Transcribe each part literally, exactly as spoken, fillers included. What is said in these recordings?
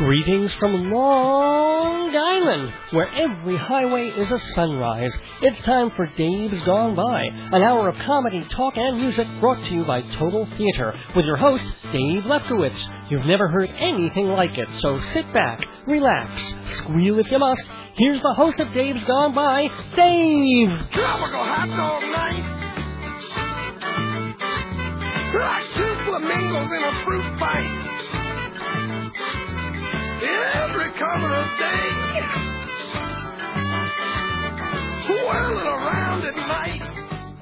Greetings from Long Island, where every highway is a sunrise. It's time for Dave's Gone By, an hour of comedy, talk, and music brought to you by Total Theater, with your host, Dave Lefkowitz. You've never heard anything like it, so sit back, relax, squeal if you must. Here's the host of Dave's Gone By, Dave! Tropical hot dog night! Like two flamingos in a fruit fight! Every color of day, whirling around at night.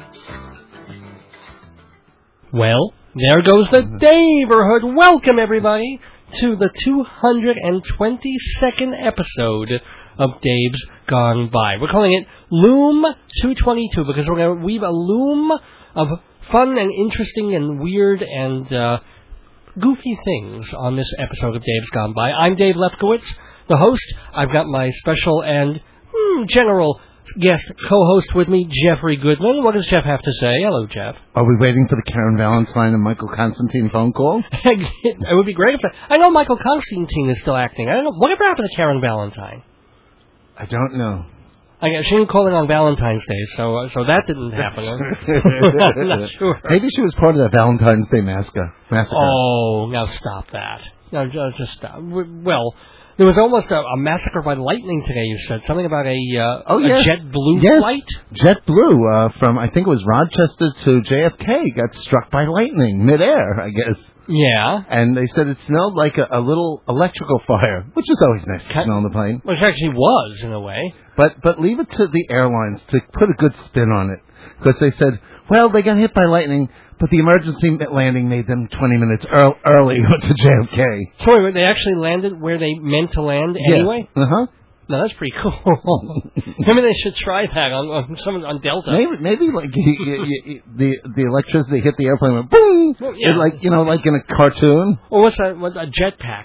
Well, there goes the Daverhood. Welcome, everybody, to the two hundred twenty-second episode of Dave's Gone By. We're calling it Loom two twenty-two because we're going to weave a loom of fun and interesting and weird and uh, goofy things on this episode of Dave's Gone By. I'm Dave Lefkowitz, the host. I've got my special and hmm, general guest co-host with me, Jeffrey Goodman. What does Jeff have to say? Hello, Jeff. Are we waiting for the Karen Valentine and Michael Constantine phone call? It would be great if that... I know Michael Constantine is still acting. I don't know. Whatever happened to Karen Valentine? I don't know. I guess she didn't call it on Valentine's Day, so uh, so that didn't happen. I'm not sure. Maybe she was part of that Valentine's Day massacre. massacre. Oh, now stop that. No, just, just stop. Well, there was almost a, a massacre by lightning today, you said. Something about a, uh, oh, a yes. JetBlue yes. flight? JetBlue uh, from, I think it was Rochester to J F K, got struck by lightning midair, I guess. Yeah. And they said it smelled like a, a little electrical fire, which is always nice to smell on the plane. Which actually was, in a way. But but leave it to the airlines to put a good spin on it. Because they said, well, they got hit by lightning, but the emergency landing made them twenty minutes early, early to J F K. So wait, they actually landed where they meant to land anyway? Yeah. Uh-huh. No, that's pretty cool. Maybe they should try that on, on someone on Delta. Maybe, maybe like you, you, you, the the electricity hit the airplane, went boom. Well, yeah. Like you know, like in a cartoon. Or what's that? What, a jetpack?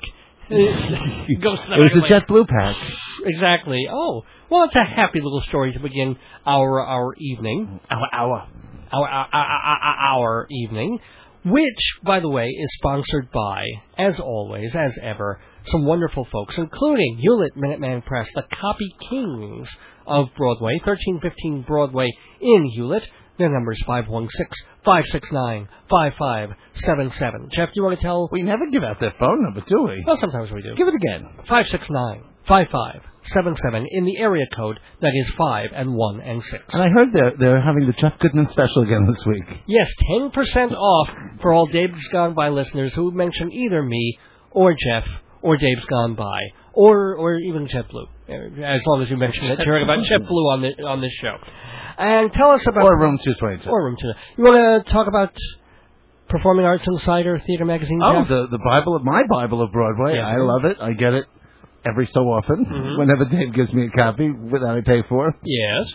It goes to the It was right a JetBlue pack. Exactly. Oh, well, it's a happy little story to begin our our evening. Our hour. Our our, our, our, our evening, which, by the way, is sponsored by, as always, as ever, some wonderful folks, including Hewlett Minuteman Press, the Copy Kings of Broadway, thirteen fifteen Broadway in Hewlett. Their number is five one six, five six nine, five five seven seven. Jeff, do you want to tell... We never give out their phone number, do we? Well, sometimes we do. Give it again. five six nine, five five seven seven in the area code that is five and one and six. And I heard they're, they're having the Jeff Goodman special again this week. Yes, ten percent off for all Dave's Gone By listeners who mention either me or Jeff or Dave's Gone By or or even JetBlue. As long as you mention that you're heard about JetBlue on the on this show. And tell us about... Or Room two twenty-two. Or Room two twenty-two. You want to talk about Performing Arts Insider Theater Magazine, Oh, Jeff? the, the Bible of my Bible of Broadway. Yeah. I love it. I get it every so often, mm-hmm. whenever Dave gives me a copy that I pay for. Yes.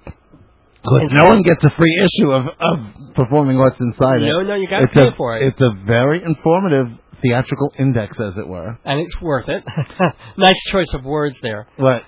Because no one gets a free issue of, of Performing Arts Insider. No, no, you got to pay a, for it. It's a very informative theatrical index, as it were. And it's worth it. Nice choice of words there. What?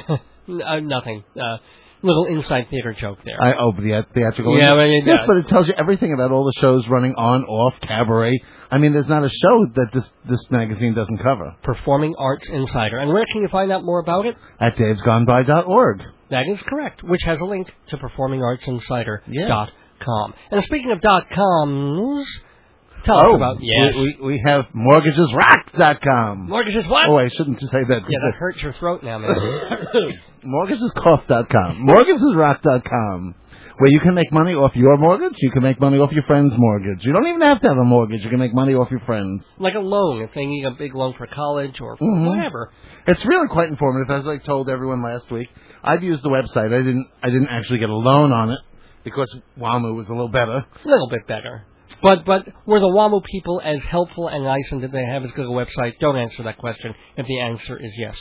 uh, nothing. Uh, little inside theater joke there. I oh, the theatrical. Yeah, but, yes, but it tells you everything about all the shows running on, off, cabaret. I mean, there's not a show that this this magazine doesn't cover. Performing Arts Insider. And where can you find out more about it? At daves gone by dot org. That is correct, which has a link to performing arts insider dot com. Yeah. And speaking of dot coms, tell oh, us about... Yes. We, we, we have mortgages rock dot com. Mortgages what? Oh, I shouldn't say that. Yeah, that hurts your throat now, man. mortgages cough dot com. mortgages rock dot com. Where you can make money off your mortgage, you can make money off your friend's mortgage. You don't even have to have a mortgage. You can make money off your friend's. Like a loan, if they need a big loan for college or for mm-hmm. whatever. It's really quite informative. As I told everyone last week, I've used the website. I didn't. I didn't actually get a loan on it because WAMU was a little better. A little bit better. But but were the WAMU people as helpful and nice, and did they have as good a website? Don't answer that question if the answer is yes.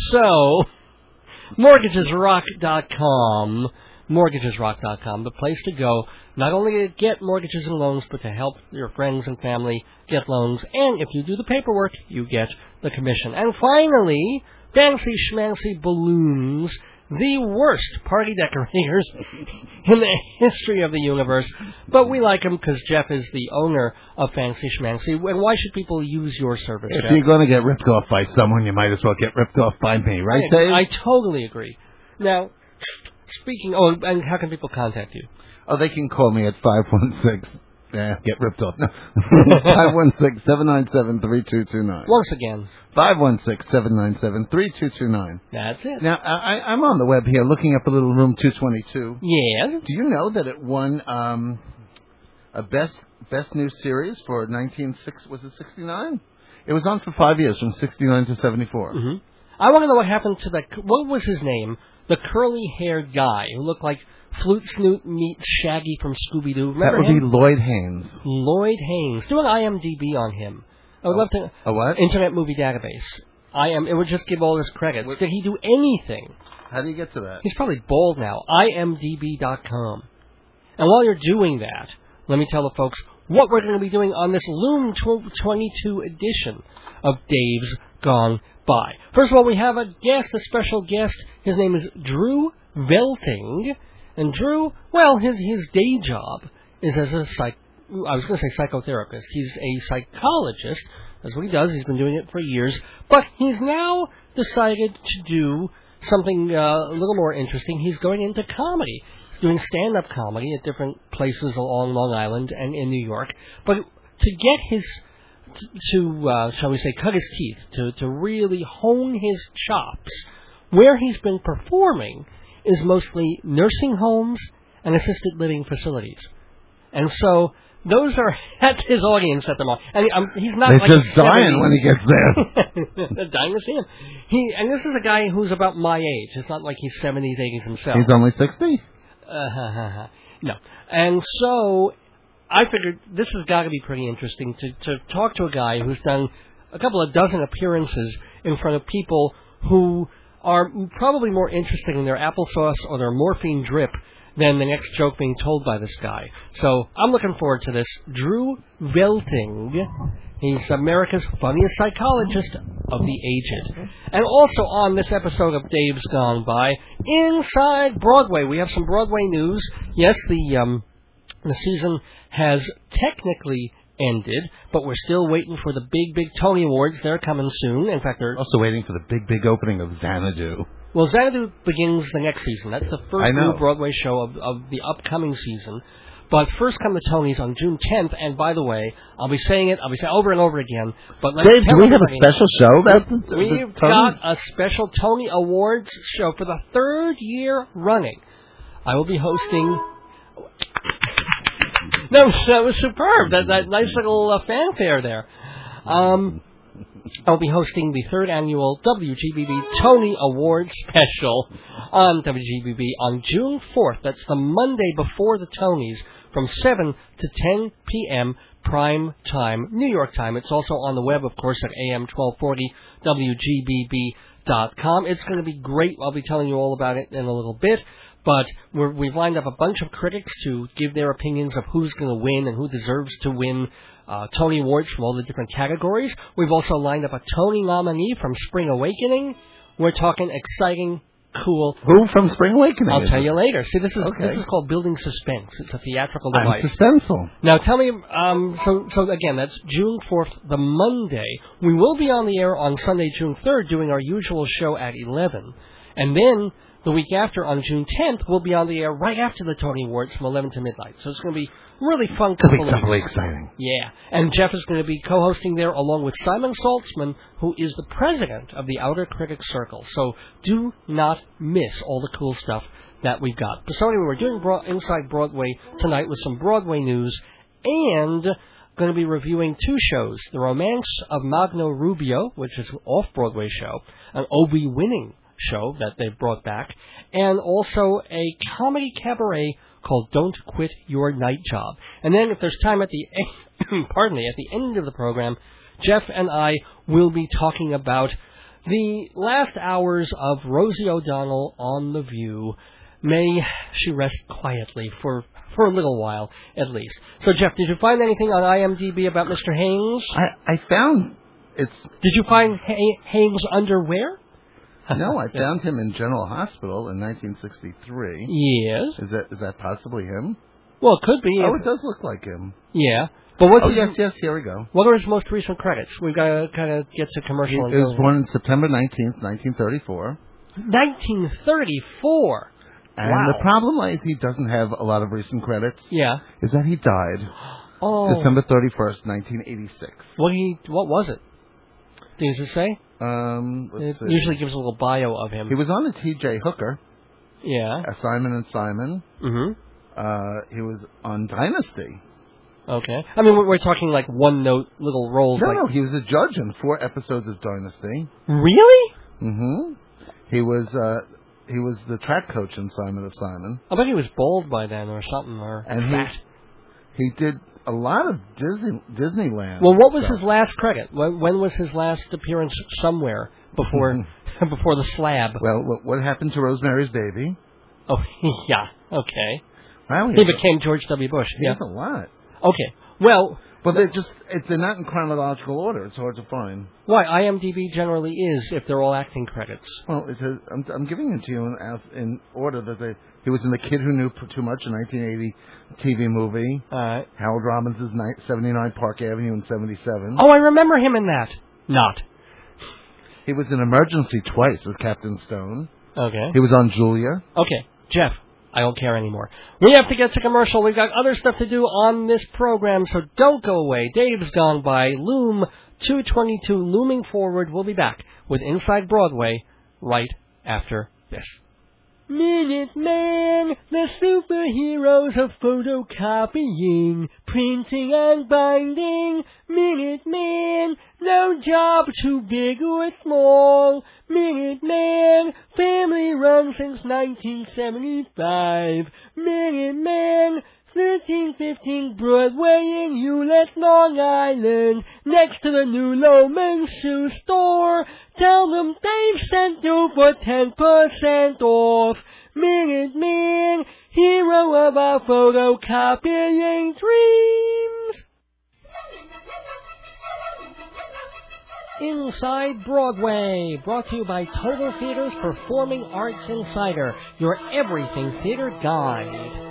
So, mortgages rock dot com. mortgages rock dot com, the place to go, not only to get mortgages and loans, but to help your friends and family get loans. And if you do the paperwork, you get the commission. And finally, Fancy Schmancy Balloons, the worst party decorators in the history of the universe. But we like him because Jeff is the owner of Fancy Schmancy. And why should people use your service, If Jeff? you're going to get ripped off by someone, you might as well get ripped off by me, right, I, Dave? I totally agree. Now, speaking... Oh, and how can people contact you? Oh, they can call me at five one six... Yeah, get ripped off. No. five one six, seven nine seven, three two two nine. Once again. five one six, seven nine seven, three two two nine. That's it. Now, I, I'm on the web here looking up a little Room two twenty-two. Yes. Do you know that it won um, a best best new series for nineteen six? Was it sixty-nine? It was on for five years, from sixty-nine to seventy-four. Mm-hmm. I want to know what happened to the... What was his name? The curly-haired guy who looked like Flute Snoot meets Shaggy from Scooby-Doo. Remember That would him? be Lloyd Haynes. Lloyd Haynes. Do an I M D B on him. I would Oh. love to... A what? Internet Movie Database. I am. It would just give all his credits. What? Did he do anything? How do you get to that? He's probably bald now. I M D B dot com. And while you're doing that, let me tell the folks what we're going to be doing on this Loom twenty-two edition of Dave's Gone By. First of all, we have a guest, a special guest. His name is Drew Velting. And Drew, well, his his day job is as a psych. I was going to say psychotherapist. He's a psychologist. That's what he does. He's been doing it for years. But he's now decided to do something uh, a little more interesting. He's going into comedy. He's doing stand-up comedy at different places along Long Island and in New York. But to get his, to, to uh, shall we say, cut his teeth, to, to really hone his chops, where he's been performing is mostly nursing homes and assisted living facilities. And so those are, that's his audience at the moment. And um, he's not They're like just dying when he gets there. They're dying to see him. He, and this is a guy who's about my age. It's not like he's seventies, eighties himself. He's only sixty? Uh, no. And so I figured this has got to be pretty interesting to, to talk to a guy who's done a couple of dozen appearances in front of people who are probably more interested in their applesauce or their morphine drip than the next joke being told by this guy. So I'm looking forward to this. Drew Velting. He's America's funniest psychologist of the aged. And also on this episode of Dave's Gone By, Inside Broadway. We have some Broadway news. Yes, the um, the season has technically ended, but we're still waiting for the big, big Tony Awards. They're coming soon. In fact, they're Also waiting for the big, big opening of Xanadu. Well, Xanadu begins the next season. That's the I first know. new Broadway show of, of the upcoming season. But first come the Tonys on June tenth, and by the way, I'll be saying it, I'll be saying it over and over again, but let's Dave, tell do we have a everybody- special show about the, the We've the got Tonys? a special Tony Awards show for the third year running. I will be hosting... No, that was superb. That, that nice little uh, fanfare there. Um, I'll be hosting the third annual W G B B Tony Awards special on W G B B on June fourth. That's the Monday before the Tonys from seven to ten p.m. prime time, New York time. It's also on the web, of course, at A M twelve forty W G B B dot com. It's going to be great. I'll be telling you all about it in a little bit. But we're, we've lined up a bunch of critics to give their opinions of who's going to win and who deserves to win uh, Tony Awards from all the different categories. We've also lined up a Tony nominee from Spring Awakening. We're talking exciting, cool... Who from Spring Awakening? I'll tell you later. See, this is Okay. this is called building suspense. It's a theatrical I'm device. suspenseful. Now, tell me, um, so, so again, that's June fourth, the Monday. We will be on the air on Sunday, June third, doing our usual show at eleven. And then, the week after, on June tenth, we'll be on the air right after the Tony Awards from eleven to midnight. So it's going to be really fun. It'll be couple of doubly weeks. exciting. Yeah. And Jeff is going to be co-hosting there along with Simon Saltzman, who is the president of the Outer Critics Circle. So do not miss all the cool stuff that we've got. So anyway, we're doing Broad- Inside Broadway tonight with some Broadway news and going to be reviewing two shows. The Romance of Magno Rubio, which is an off-Broadway show, an Obie winning show that they've brought back, and also a comedy cabaret called Don't Quit Your Night Job. And then if there's time at the end, pardon me, at the end of the program, Jeff and I will be talking about the last hours of Rosie O'Donnell on The View. May she rest quietly for for a little while, at least. So, Jeff, did you find anything on I M D B about Mister Haynes? I, I found it's... Did you find Hay- Haynes' underwear? No, I found him in General Hospital in nineteen sixty-three. Yes. Is that is that possibly him? Well, it could be. Oh, it does look like him. Yeah. But what's Oh, his, yes, yes, here we go. what are his most recent credits? We've got to kind of get to He commercial. and was go. born on September nineteenth, nineteen thirty-four. nineteen thirty-four. And Wow. the problem is he doesn't have a lot of recent credits. Yeah. Is that he died Oh. December thirty-first, nineteen eighty-six. What he? What was it? Does it say? Um, let's It see. usually gives a little bio of him. He was on the T J Hooker, Yeah. uh, Simon and Simon. Mm-hmm. Uh, he was on Dynasty. Okay. I mean, we're, we're talking like one-note little roles. No, like, no, he was a judge on four episodes of Dynasty. Really? Mm-hmm. He was uh, he was the track coach in Simon of Simon. I bet he was bald by then or something, or And fat. he he did a lot of Disney Disneyland. Well, what was stuff. his last credit? When, when was his last appearance somewhere before before the slab? Well, what, what happened to Rosemary's Baby? Oh, yeah. Okay. Wow, He has- became George W. Bush. he Yeah. has a lot. Okay. Well, But they're just it, they're not in chronological order. It's hard to find. why IMDb generally is if they're all acting credits. Well, it says, I'm, I'm giving it to you in, al- in order that they. He was in The Kid Who Knew Too Much, a nineteen eighty T V movie. All right. Harold Robbins' ni- seventy-nine Park Avenue in seventy-seven. Oh, I remember him in that. Not. He was in Emergency twice as Captain Stone. Okay. He was on Julia. Okay, Jeff, I don't care anymore. We have to get to commercial. We've got other stuff to do on this program, so don't go away. Dave's gone by. Loom two twenty-two looming forward. We'll be back with Inside Broadway right after this. Minuteman, the superheroes of photocopying, printing and binding. Minuteman, no job too big or small. Minuteman, family run since nineteen seventy-five. Minuteman, thirteen fifteen Broadway in Hewlett, Long Island, next to the new Loman Shoe Store. Tell them Dave sent you for ten percent off. Minuteman, hero of our photocopying dreams. Inside Broadway, brought to you by Total Theater's Performing Arts Insider, your everything theater guide.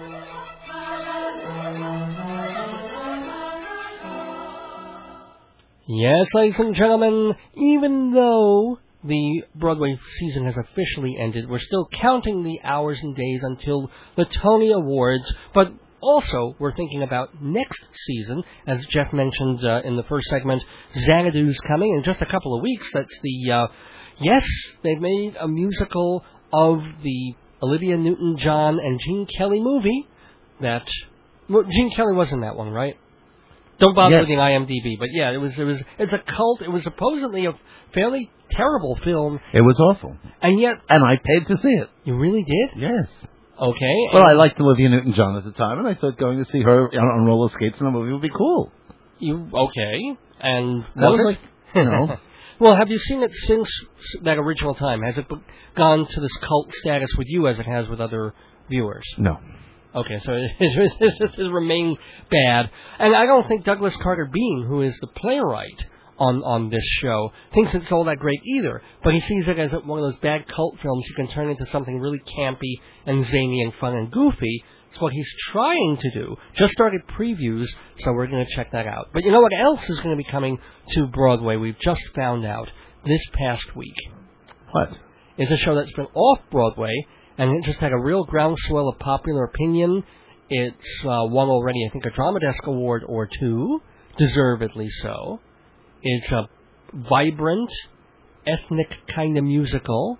Yes, ladies and gentlemen, even though the Broadway season has officially ended, we're still counting the hours and days until the Tony Awards, but also we're thinking about next season. As Jeff mentioned uh, in the first segment, Xanadu's coming in just a couple of weeks. That's the, uh, yes, they've made a musical of the Olivia Newton-John and Gene Kelly movie that, well, Gene Kelly was in that one, right? Don't bother Yes. with the IMDb, but yeah, it was it was it's a cult. It was supposedly a fairly terrible film, It was awful. and yet And I paid to see it. you really did. Yes. Okay. Well, and I liked Olivia Newton-John at the time, and I thought going to see her on, on roller skates in a movie would be cool. you okay? And Was what it? No. Well, have you seen it since that original time? Has it b- gone to this cult status with you as it has with other viewers? No. Okay, so it, it, it has remained bad. And I don't think Douglas Carter Bean, who is the playwright on, on this show, thinks it's all that great either. But he sees it as one of those bad cult films you can turn into something really campy and zany and fun and goofy. It's what he's trying to do. Just started previews, so we're going to check that out. But you know what else is going to be coming to Broadway? We've just found out this past week. What? It's a show that's been off Broadway, and it just had a real groundswell of popular opinion. It's uh, won already, I think, a Drama Desk Award or two, deservedly so. It's a vibrant, ethnic kind of musical.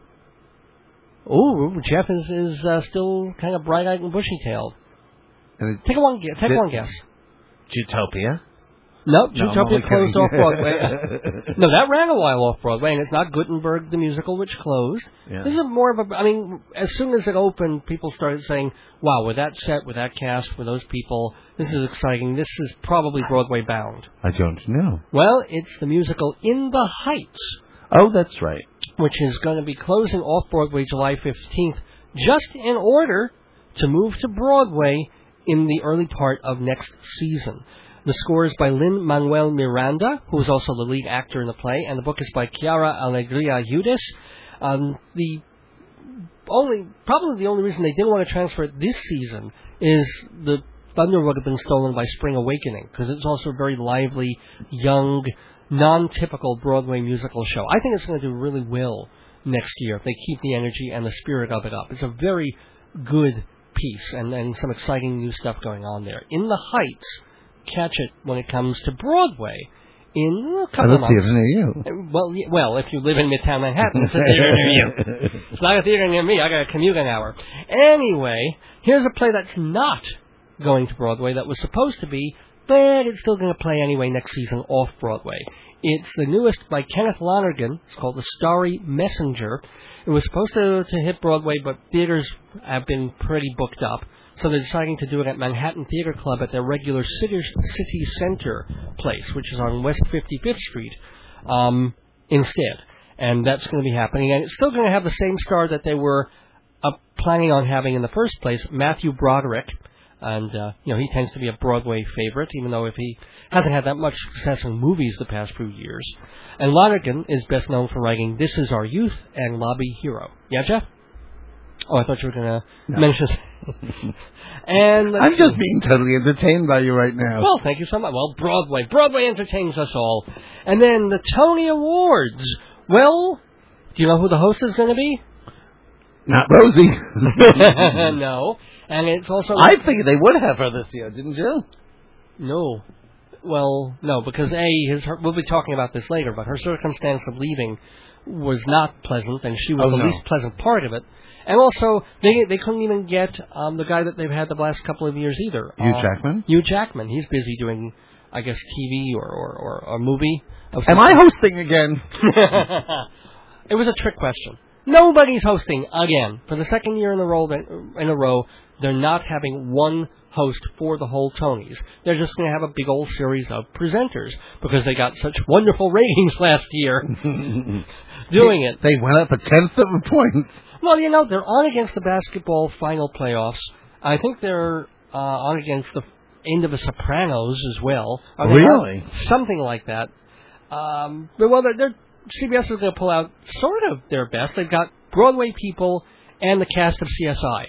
Ooh, Jeff is, is uh, still kind of bright-eyed and bushy-tailed. And it, Take one guess. Take Did- one guess. Utopia? Nope, No, I'm Zootopia only closed kidding. off Broadway. No, that ran a while off Broadway, and it's not Gutenberg the musical, which closed. Yeah. This is more of a, I mean, as soon as it opened, people started saying, wow, with that set, with that cast, with those people, this is exciting. This is probably Broadway bound. I don't know. Well, it's the musical In the Heights, Oh, that's right. which is going to be closing off Broadway July fifteenth, just in order to move to Broadway in the early part of next season. The score is by Lin-Manuel Miranda, who is also the lead actor in the play, and the book is by Chiara Alegria Udis. Um, the only, probably the only reason they didn't want to transfer it this season is the thunder would have been stolen by Spring Awakening, because it's also a very lively, young, non-typical Broadway musical show. I think it's going to do really well next year if they keep the energy and the spirit of it up. It's a very good piece and, and some exciting new stuff going on there. In the Heights, catch it when it comes to Broadway in a couple of months. Theater near you. Well, y- well, if you live in Midtown Manhattan, it's a theater near you. It's not a theater near me. I got to commute an hour. Anyway, here's a play that's not going to Broadway that was supposed to be, but it's still going to play anyway next season off-Broadway. It's the newest by Kenneth Lonergan. It's called The Starry Messenger. It was supposed to, to hit Broadway, but theaters have been pretty booked up, so they're deciding to do it at Manhattan Theater Club at their regular city, city center place, which is on West fifty-fifth Street, um, instead. And that's going to be happening. And it's still going to have the same star that they were uh, planning on having in the first place, Matthew Broderick. And, uh, you know, he tends to be a Broadway favorite, even though if he hasn't had that much success in movies the past few years. And Lonergan is best known for writing This Is Our Youth and Lobby Hero. Yeah, Jeff? Oh, I thought you were going to no. mention... and I'm see. just being totally entertained by you right now. Well, thank you so much. Well, Broadway. Broadway entertains us all. And then the Tony Awards. Well, do you know who the host is going to be? Not Rosie. No. And it's also... I figured they would have her this year, didn't you? No. Well, no, because A, his, her, we'll be talking about this later, but her circumstance of leaving was not pleasant, and she was oh, the no. least pleasant part of it. And also, they they couldn't even get um, the guy that they've had the last couple of years either. Hugh uh, Jackman? Hugh Jackman. He's busy doing, I guess, T V or, or, or a movie. Of Am I hosting again? It was a trick question. Nobody's hosting again. For the second year in a row, in a row, they're not having one host for the whole Tonys. They're just going to have a big old series of presenters because they got such wonderful ratings last year doing it. They went up a tenth of a point. Well, you know, they're on against the basketball final playoffs. I think they're uh, on against the end of The Sopranos as well. Are they Really? not? Something like that. Um, but, well, they're, they're, C B S is going to pull out sort of their best. They've got Broadway people and the cast of C S I.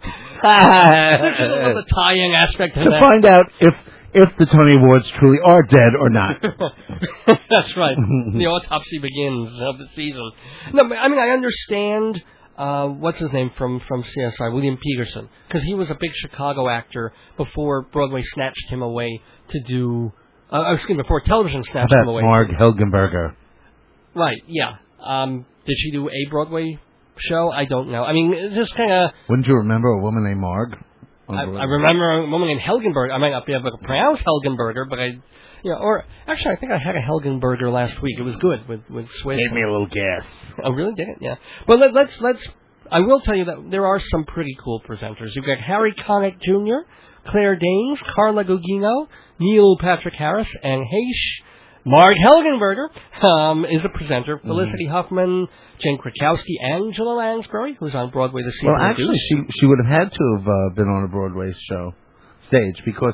There's a little the tie-in aspect to to that. find out if if the Tony Awards truly are dead or not. That's right. The autopsy begins of the season. No, but, I mean, I understand, uh, what's his name from, from C S I, William Peterson, because he was a big Chicago actor before Broadway snatched him away to do, uh, excuse me, before television snatched How him away. about Marg Helgenberger? Right, yeah. Um, did she do a Broadway show? I don't know. I mean, it's just kind of... Wouldn't you remember a woman named Marg? I, I remember a woman named Helgenberger. I might not be able to pronounce Helgenberger, but I, you know, or actually, I think I had a Helgenberger last week. It was good with with Swiss. Gave me a little gas. Oh, really? Did it? Yeah. But let, let's let's. I will tell you that there are some pretty cool presenters. You've got Harry Connick Junior, Claire Danes, Carla Gugino, Neil Patrick Harris, and Heish. Marg Helgenberger um, is a presenter. Mm-hmm. Felicity Huffman, Jen Krakowski, Angela Lansbury, who's on Broadway this season. Well, actually, she she would have had to have uh, been on a Broadway show stage because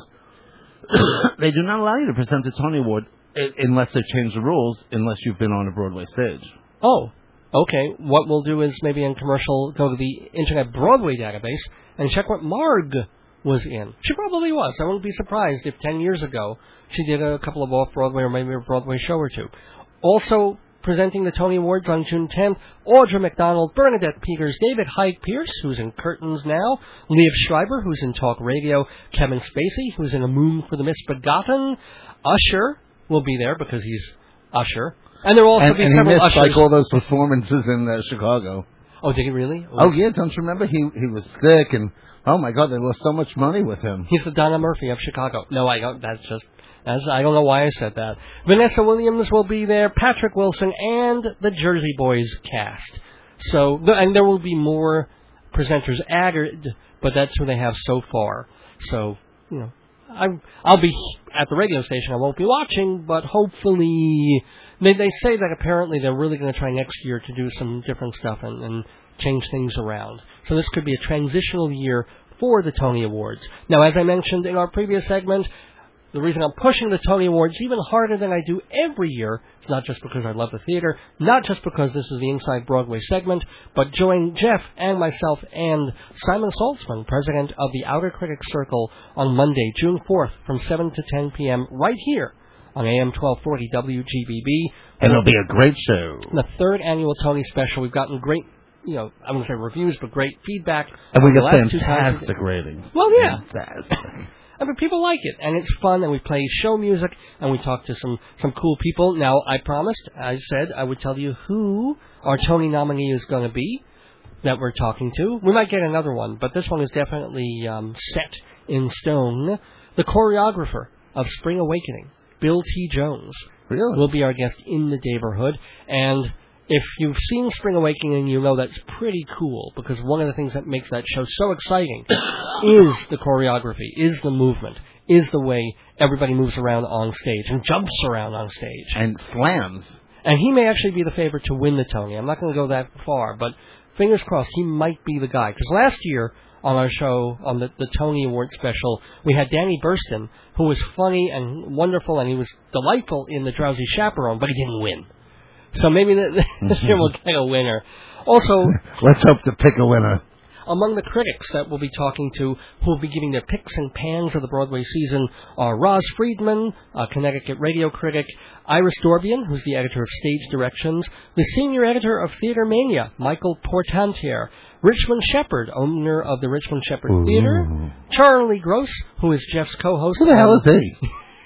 they do not allow you to present the Tony Award unless they change the rules, unless you've been on a Broadway stage. Oh, okay. What we'll do is maybe in commercial go to the Internet Broadway database and check what Marg was in. She probably was. I wouldn't be surprised if ten years ago she did a couple of off-Broadway or maybe a Broadway show or two. Also presenting the Tony Awards on June tenth, Audra McDonald, Bernadette Peters, David Hyde Pierce, who's in Curtains now, Liev Schreiber, who's in Talk Radio, Kevin Spacey, who's in A Moon for the Misbegotten, Usher will be there because he's Usher. And there will also and, be and several he missed, Ushers. like all those performances in uh, Chicago. Oh, did he really? Oh, oh yeah, don't you remember? He he was sick, and oh my God, they lost so much money with him. He's the Donna Murphy of Chicago. No, I don't. That's just. That's, I don't know why I said that. Vanessa Williams will be there. Patrick Wilson and the Jersey Boys cast. So, and there will be more presenters added, but that's who they have so far. So, you know, I'm, I'll be at the radio station. I won't be watching, but hopefully, they they say that apparently they're really going to try next year to do some different stuff and, and change things around. So this could be a transitional year for the Tony Awards. Now, as I mentioned in our previous segment, The reason I'm pushing the Tony Awards even harder than I do every year is not just because I love the theater, not just because this is the Inside Broadway segment, but join Jeff and myself and Simon Saltzman, president of the Outer Critics Circle, on Monday, June fourth, from seven to ten p.m. right here on A M twelve forty W G B B. And it'll be a great show. The third annual Tony special. We've gotten great, you know, I wouldn't say reviews, but great feedback. And we the get last two fantastic times. ratings. Well, yeah. Fantastic. I mean, people like it, and it's fun, and we play show music, and we talk to some, some cool people. Now, I promised, I said I would tell you who our Tony nominee is going to be that we're talking to. We might get another one, but this one is definitely um, set in stone. The choreographer of Spring Awakening, Bill T. Jones, Really? will be our guest in the neighborhood, and if you've seen Spring Awakening, you know that's pretty cool, because one of the things that makes that show so exciting is the choreography, is the movement, is the way everybody moves around on stage and jumps around on stage. And slams. And he may actually be the favorite to win the Tony. I'm not going to go that far, but fingers crossed, he might be the guy. Because last year on our show, on the, the Tony Award special, we had Danny Burston, who was funny and wonderful, and he was delightful in The Drowsy Chaperone, but he didn't win. So maybe this year we'll get a winner. Also, let's hope to pick a winner. Among the critics that we'll be talking to, who will be giving their picks and pans of the Broadway season, are Roz Friedman, a Connecticut radio critic, Iris Dorbian, who's the editor of Stage Directions, the senior editor of Theater Mania, Michael Portantier, Richmond Shepard, owner of the Richmond Shepard Ooh. Theater, Charlie Gross, who is Jeff's co-host. Who the hell is he?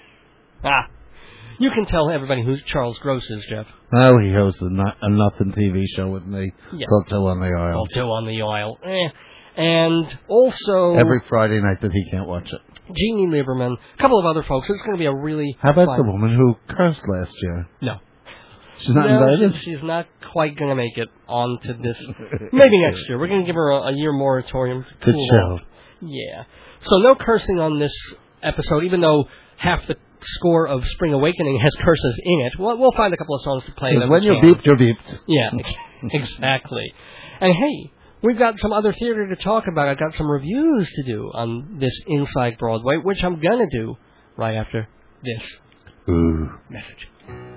ah. You can tell everybody who Charles Gross is, Jeff. Oh, he hosts a, no- a nothing T V show with me. Yeah. Called Two on the Aisle. Called Two on the Aisle. Eh. And also... Every Friday night that he can't watch it. Jeannie Lieberman, a couple of other folks. It's going to be a really How about fun... the woman who cursed last year? No. She's not no, invited? She's not quite going to make it onto this. Maybe next year. We're going to give her a, a year moratorium to Good cool show. off. Yeah. So no cursing on this episode, even though half the score of Spring Awakening has curses in it. We'll, we'll find a couple of songs to play. That When we you're can. beeped, you're beeped. Yeah, exactly. And hey, we've got some other theater to talk about. I've got some reviews to do on this Inside Broadway, which I'm going to do right after this Ooh. message.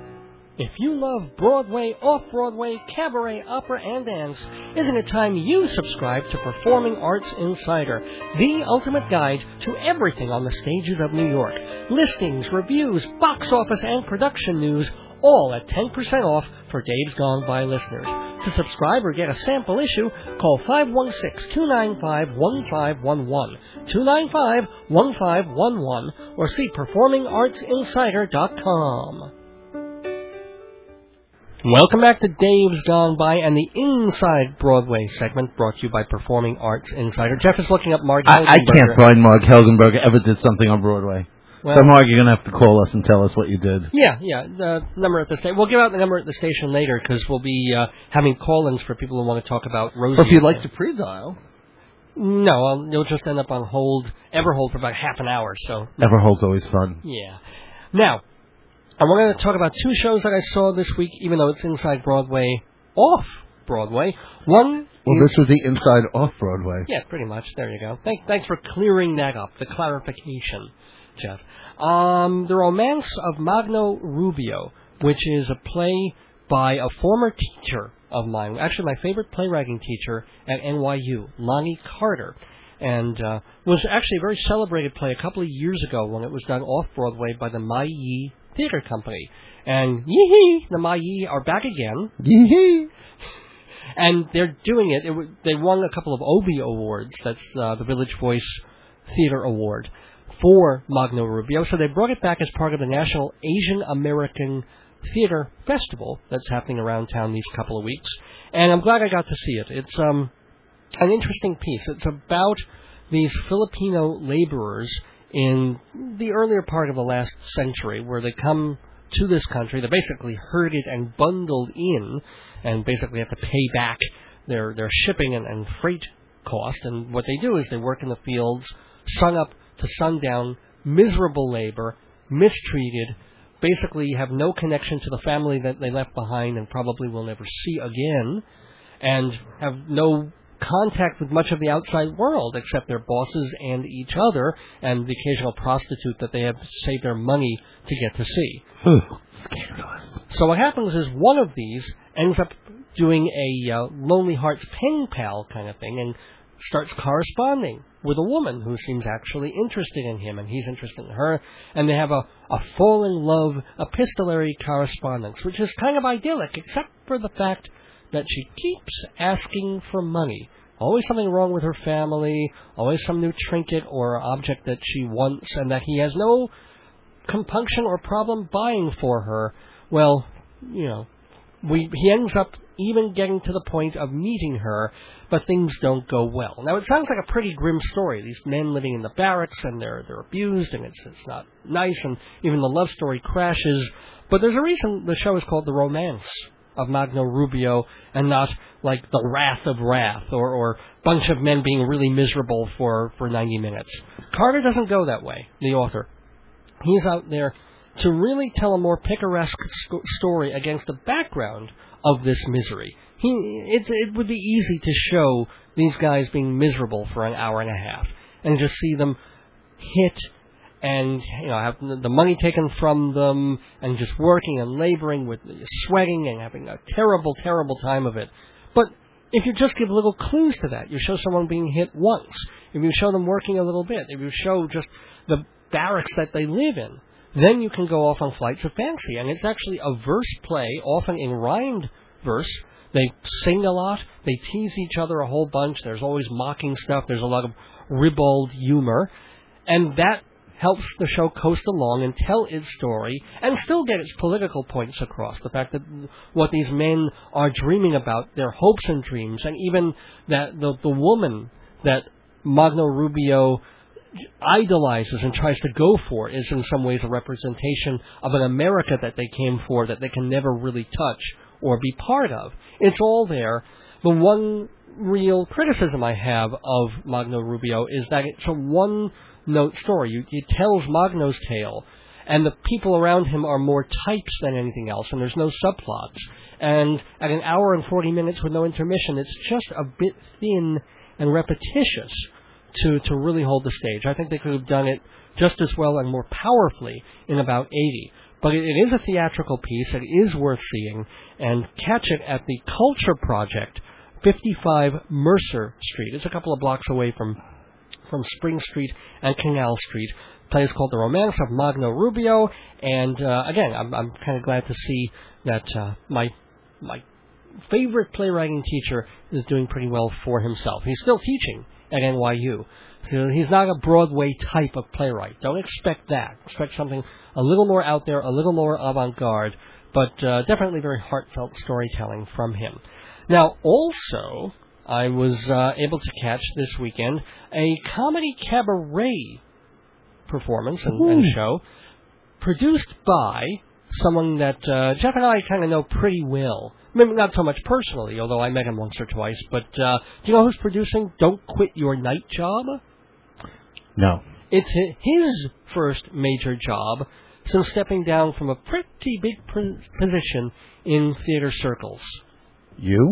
If you love Broadway, off-Broadway, cabaret, opera, and dance, isn't it time you subscribe to Performing Arts Insider, the ultimate guide to everything on the stages of New York? Listings, reviews, box office, and production news, all at ten percent off for Dave's Gone By listeners. To subscribe or get a sample issue, call five one six, two nine five, one five one one, two nine five, one five one one, or see performing arts insider dot com. Welcome back to Dave's Gone By and the Inside Broadway segment brought to you by Performing Arts Insider. Jeff is looking up Marg I, I can't find Marg Helgenberger ever did something on Broadway. Well, so, Marg, you're going to have to call us and tell us what you did. Yeah, yeah. The number at the station. We'll give out the number at the station later because we'll be uh, having call-ins for people who want to talk about Rosie. Or if you'd like to pre-dial. No, I'll, you'll just end up on hold, ever hold for about half an hour. So Everhold's always fun. Yeah. Now, I want to talk about two shows that I saw this week, even though it's Inside Broadway, off Broadway. One. Well, is, this was the Inside Off Broadway. Yeah, pretty much. There you go. Thank, thanks for clearing that up, the clarification, Jeff. Um, The Romance of Magno Rubio, which is a play by a former teacher of mine, actually my favorite playwriting teacher at N Y U, Lonnie Carter, and uh, was actually a very celebrated play a couple of years ago when it was done off-Broadway by the Mai Yi Theater Company. And yee-hee, the Mai Yi are back again. Yee-hee. And they're doing it. it w- they won a couple of Obie Awards, that's uh, the Village Voice Theater Award, for Magno Rubio. So they brought it back as part of the National Asian American Theater Festival that's happening around town these couple of weeks. And I'm glad I got to see it. It's um, an interesting piece. It's about these Filipino laborers in the earlier part of the last century where they come to this country. They're basically herded and bundled in and basically have to pay back their, their shipping and, and freight cost. And what they do is they work in the fields, sun up to sundown, miserable labor, mistreated, basically have no connection to the family that they left behind and probably will never see again, and have no contact with much of the outside world except their bosses and each other and the occasional prostitute that they have saved their money to get to see. Scandalous. So what happens is one of these ends up doing a uh, Lonely Hearts pen pal kind of thing and starts corresponding with a woman who seems actually interested in him, and he's interested in her, and they have a, a fall-in-love epistolary correspondence, which is kind of idyllic, except for the fact that she keeps asking for money. Always something wrong with her family, always some new trinket or object that she wants, and that he has no compunction or problem buying for her. Well, you know, we he ends up even getting to the point of meeting her, but things don't go well. Now, it sounds like a pretty grim story. These men living in the barracks, and they're they're abused, and it's it's not nice, and even the love story crashes. But there's a reason the show is called The Romance of Magno Rubio, and not like The Wrath of Wrath, or or bunch of men being really miserable for, for ninety minutes. Carter doesn't go that way, the author. He's out there to really tell a more picaresque sc- story against the background of this misery. He, it, it would be easy to show these guys being miserable for an hour and a half and just see them hit and, you know, have the money taken from them and just working and laboring with sweating and having a terrible, terrible time of it. But if you just give little clues to that, you show someone being hit once, if you show them working a little bit, if you show just the barracks that they live in, then you can go off on flights of fancy. And it's actually a verse play, often in rhymed verse. They sing a lot. They tease each other a whole bunch. There's always mocking stuff. There's a lot of ribald humor. And that helps the show coast along and tell its story and still get its political points across. The fact that what these men are dreaming about, their hopes and dreams, and even that the, the woman that Magno Rubio idolizes and tries to go for is in some ways a representation of an America that they came for that they can never really touch or be part of. It's all there. The one real criticism I have of Magno Rubio is that it's a one-note story. You, it tells Magno's tale, and the people around him are more types than anything else, and there's no subplots. And at an hour and forty minutes with no intermission, it's just a bit thin and repetitious to, to really hold the stage. I think they could have done it just as well and more powerfully in about eighty. But it, it is a theatrical piece. It is worth seeing. And catch it at the Culture Project, fifty-five Mercer Street. It's a couple of blocks away from from Spring Street and Canal Street. The play is called The Romance of Magno Rubio. And uh, again, I'm, I'm kind of glad to see that uh, my my favorite playwriting teacher is doing pretty well for himself. He's still teaching at N Y U. So he's not a Broadway type of playwright. Don't expect that. Expect something a little more out there, a little more avant-garde, but uh, definitely very heartfelt storytelling from him. Now, also, I was uh, able to catch this weekend a comedy cabaret performance and, and show produced by someone that uh, Jeff and I kind of know pretty well. Maybe not so much personally, although I met him once or twice. But uh, do you know who's producing Don't Quit Your Night Job? No. It's his first major job since stepping down from a pretty big position in theater circles. You?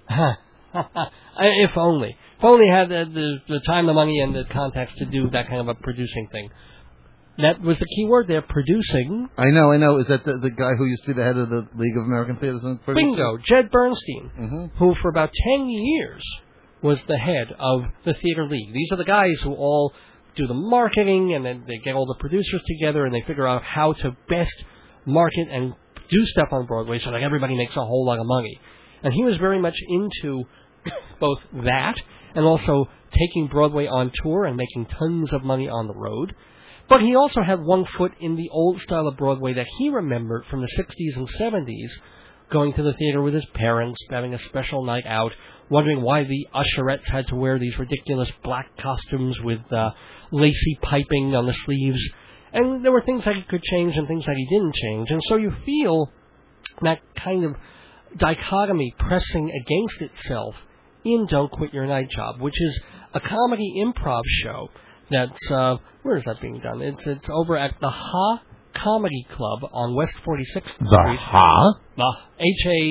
If only. If only had the, the, the time, the money, and the contacts to do that kind of a producing thing. That was the key word there, producing. I know, I know. Is that the, the guy who used to be the head of the League of American Theaters and Producers? Bingo, Jed Bernstein, mm-hmm. who for about ten years was the head of the Theater League. These are the guys who all do the marketing, and then they get all the producers together, and they figure out how to best market and do stuff on Broadway so that everybody makes a whole lot of money. And he was very much into both that and also taking Broadway on tour and making tons of money on the road. But he also had one foot in the old style of Broadway that he remembered from the sixties and seventies, going to the theater with his parents, having a special night out, wondering why the usherettes had to wear these ridiculous black costumes with uh, lacy piping on the sleeves. And there were things that he could change and things that he didn't change. And so you feel that kind of dichotomy pressing against itself in Don't Quit Your Night Job, which is a comedy improv show that's, uh, where is that being done? It's it's over at the Ha Comedy Club on West forty-sixth Street. The Ha? The H A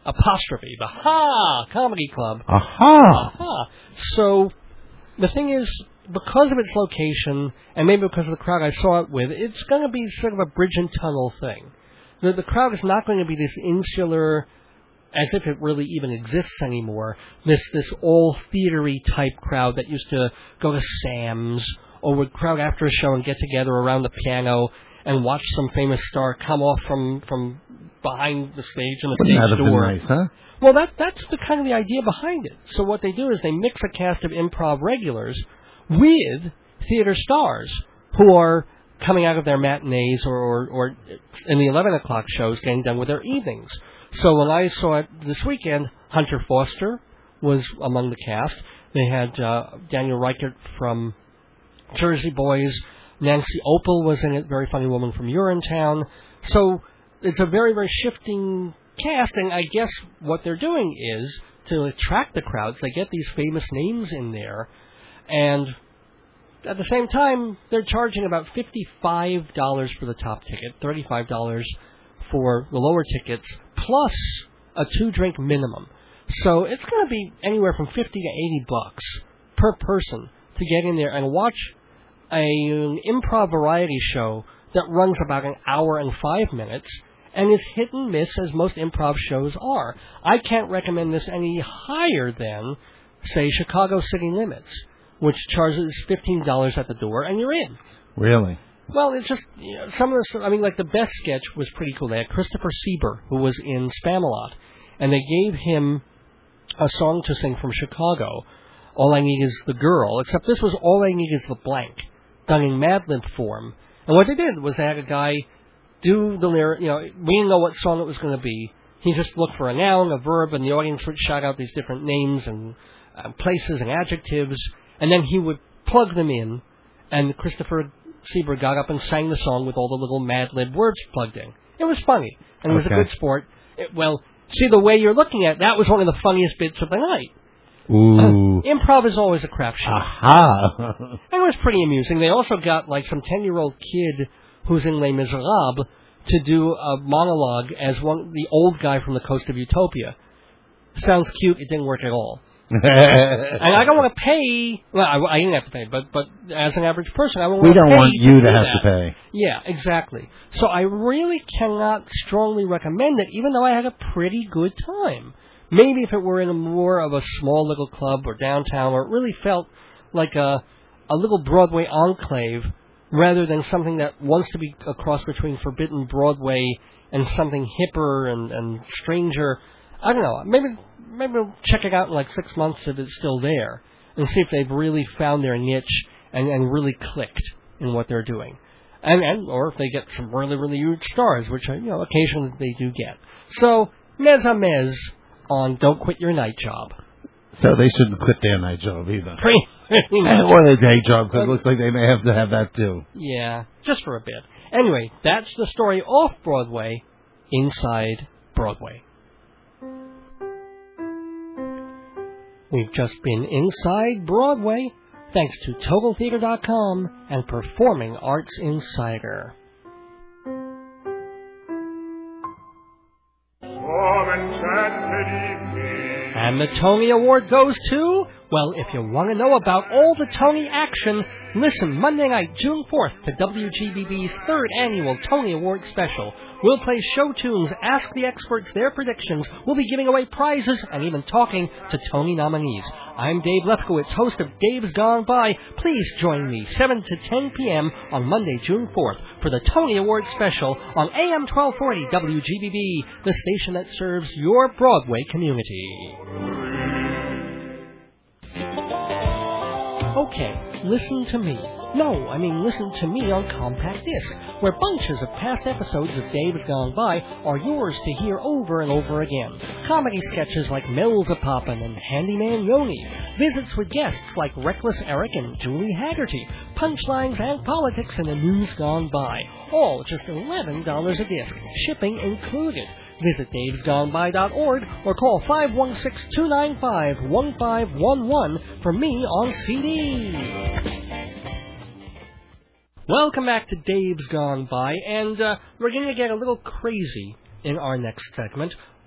apostrophe, the Ha Comedy Club. Aha! Aha. So the thing is, because of its location, and maybe because of the crowd I saw it with, it's going to be sort of a bridge and tunnel thing. The, the crowd is not going to be this insular, as if it really even exists anymore, this this all theater-y type crowd that used to go to Sam's or would crowd after a show and get together around the piano and watch some famous star come off from, from behind the stage in the stage That'd have been door. nice, huh? Well, that that's the kind of the idea behind it. So what they do is they mix a cast of improv regulars with theater stars who are coming out of their matinees or, or, or in the eleven o'clock shows getting done with their evenings. So when I saw it this weekend, Hunter Foster was among the cast. They had uh, Daniel Reichert from Jersey Boys. Nancy Opel was in it, very funny woman from Urinetown. So it's a very, very shifting cast, and I guess what they're doing is to attract the crowds. They get these famous names in there, and at the same time, they're charging about fifty-five dollars for the top ticket, thirty-five dollars for the lower tickets, plus a two-drink minimum. So it's going to be anywhere from fifty to eighty bucks per person to get in there and watch a, an improv variety show that runs about an hour and five minutes and is hit and miss as most improv shows are. I can't recommend this any higher than, say, Chicago City Limits, which charges fifteen dollars at the door, and you're in. Really? Well, it's just, you know, some of the, I mean, like the best sketch was pretty cool. They had Christopher Sieber, who was in Spamalot, and they gave him a song to sing from Chicago, All I Need Is the Girl, except this was All I Need Is the Blank, done in Mad Lib form. And what they did was they had a guy do the lyric, you know, we didn't know what song it was going to be. He just looked for a noun, a verb, and the audience would shout out these different names and uh, places and adjectives, and then he would plug them in, and Christopher Sieber got up and sang the song with all the little Mad Lib words plugged in. It was funny, and it was Okay. a good sport. It, well, see, the way you're looking at it, that was one of the funniest bits of the night. Ooh. Improv is always a crapshoot. Aha. And it was pretty amusing. They also got like some ten-year-old kid who's in Les Miserables to do a monologue as one the old guy from the Coast of Utopia. Sounds cute. It didn't work at all. And I don't want to pay. Well, I, I didn't have to pay, but but as an average person, I won't. We want to don't pay want you do to have that. to pay. Yeah, exactly. So I really cannot strongly recommend it, even though I had a pretty good time. Maybe if it were in a more of a small little club or downtown, or it really felt like a a little Broadway enclave, rather than something that wants to be a cross between Forbidden Broadway and something hipper and, and stranger. I don't know. Maybe maybe we'll check it out in like six months if it's still there, and see if they've really found their niche and, and really clicked in what they're doing, and and or if they get some really really huge stars, which you know occasionally they do get. So mes a mes on Don't Quit Your Night Job. So they shouldn't quit their night job either. Pretty, pretty much. Or their day job, because it looks like they may have to have that too. Yeah, just for a bit. Anyway, that's the story off Broadway, inside Broadway. We've just been inside Broadway, thanks to Total Theater dot com and Performing Arts Insider. And the Tony Award goes to... Well, if you want to know about all the Tony action, listen Monday night, June fourth, to W G B B's third annual Tony Award special. We'll play show tunes, ask the experts their predictions, we'll be giving away prizes, and even talking to Tony nominees. I'm Dave Lefkowitz, host of Dave's Gone By. Please join me seven to ten p.m. on Monday, June fourth, for the Tony Award special on A M twelve forty W G B B, the station that serves your Broadway community. Okay, listen to me. No, I mean listen to me on Compact Disc, where bunches of past episodes of Dave's Gone By are yours to hear over and over again. Comedy sketches like Mills A-Poppin' and Handyman Yoni, visits with guests like Reckless Eric and Julie Haggerty, punchlines and politics in the news gone by, all just eleven dollars a disc, shipping included. Visit daves gone by dot org or call five one six, two nine five, one five one one for me on C D. Welcome back to Dave's Gone By, and uh, we're going to get a little crazy in our next segment.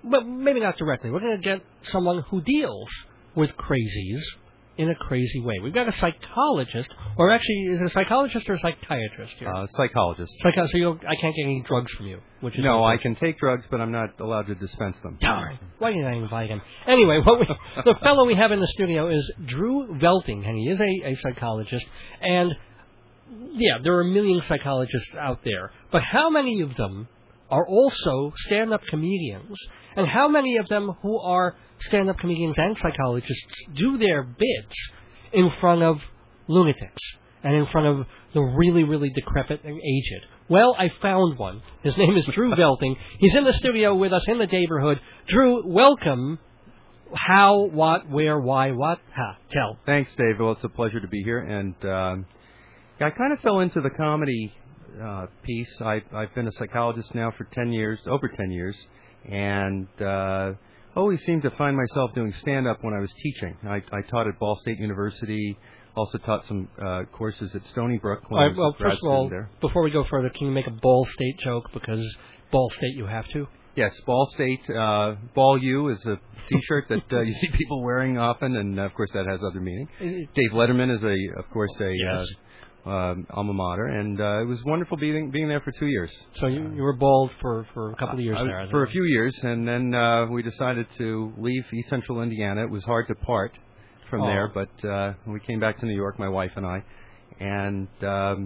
but maybe not directly. We're going to get someone who deals with crazies in a crazy way. We've got a psychologist, or actually, is it a psychologist or a psychiatrist here? Uh, psychologist. Psycho- so you, I can't get any drugs from you, which is no, I can take drugs, but I'm not allowed to dispense them. Darn! Why didn't I invite him? Anyway, what we, the fellow we have in the studio is Drew Velting, and he is a, a psychologist. And yeah, there are a million psychologists out there, but how many of them are also stand-up comedians? And how many of them who are stand-up comedians and psychologists do their bits in front of lunatics and in front of the really, really decrepit and aged? Well, I found one. His name is Drew Velting. He's in the studio with us in the neighborhood. Drew, welcome. How, what, where, why, what, how? Tell. Thanks, Dave. Well, it's a pleasure to be here. And um, I kind of fell into the comedy uh, piece. I, I've been a psychologist now for ten years, over ten years. And uh, always seemed to find myself doing stand-up when I was teaching. I, I taught at Ball State University, also taught some uh, courses at Stony Brook when all I right, was well, a grad first of all, student there. before we go further, can you make a Ball State joke? Because Ball State you have to. Yes, Ball State, uh, Ball U is a T-shirt that uh, you see people wearing often, and uh, of course that has other meaning. Dave Letterman is, a, of course, a Yes. uh, Um, alma mater, and uh, it was wonderful being being there for two years. So you, you were bald for, for a couple of years uh, there. I For a think. few years, and then uh, we decided to leave East Central Indiana. It was hard to part from Oh. there, but uh, we came back to New York, my wife and I, and um,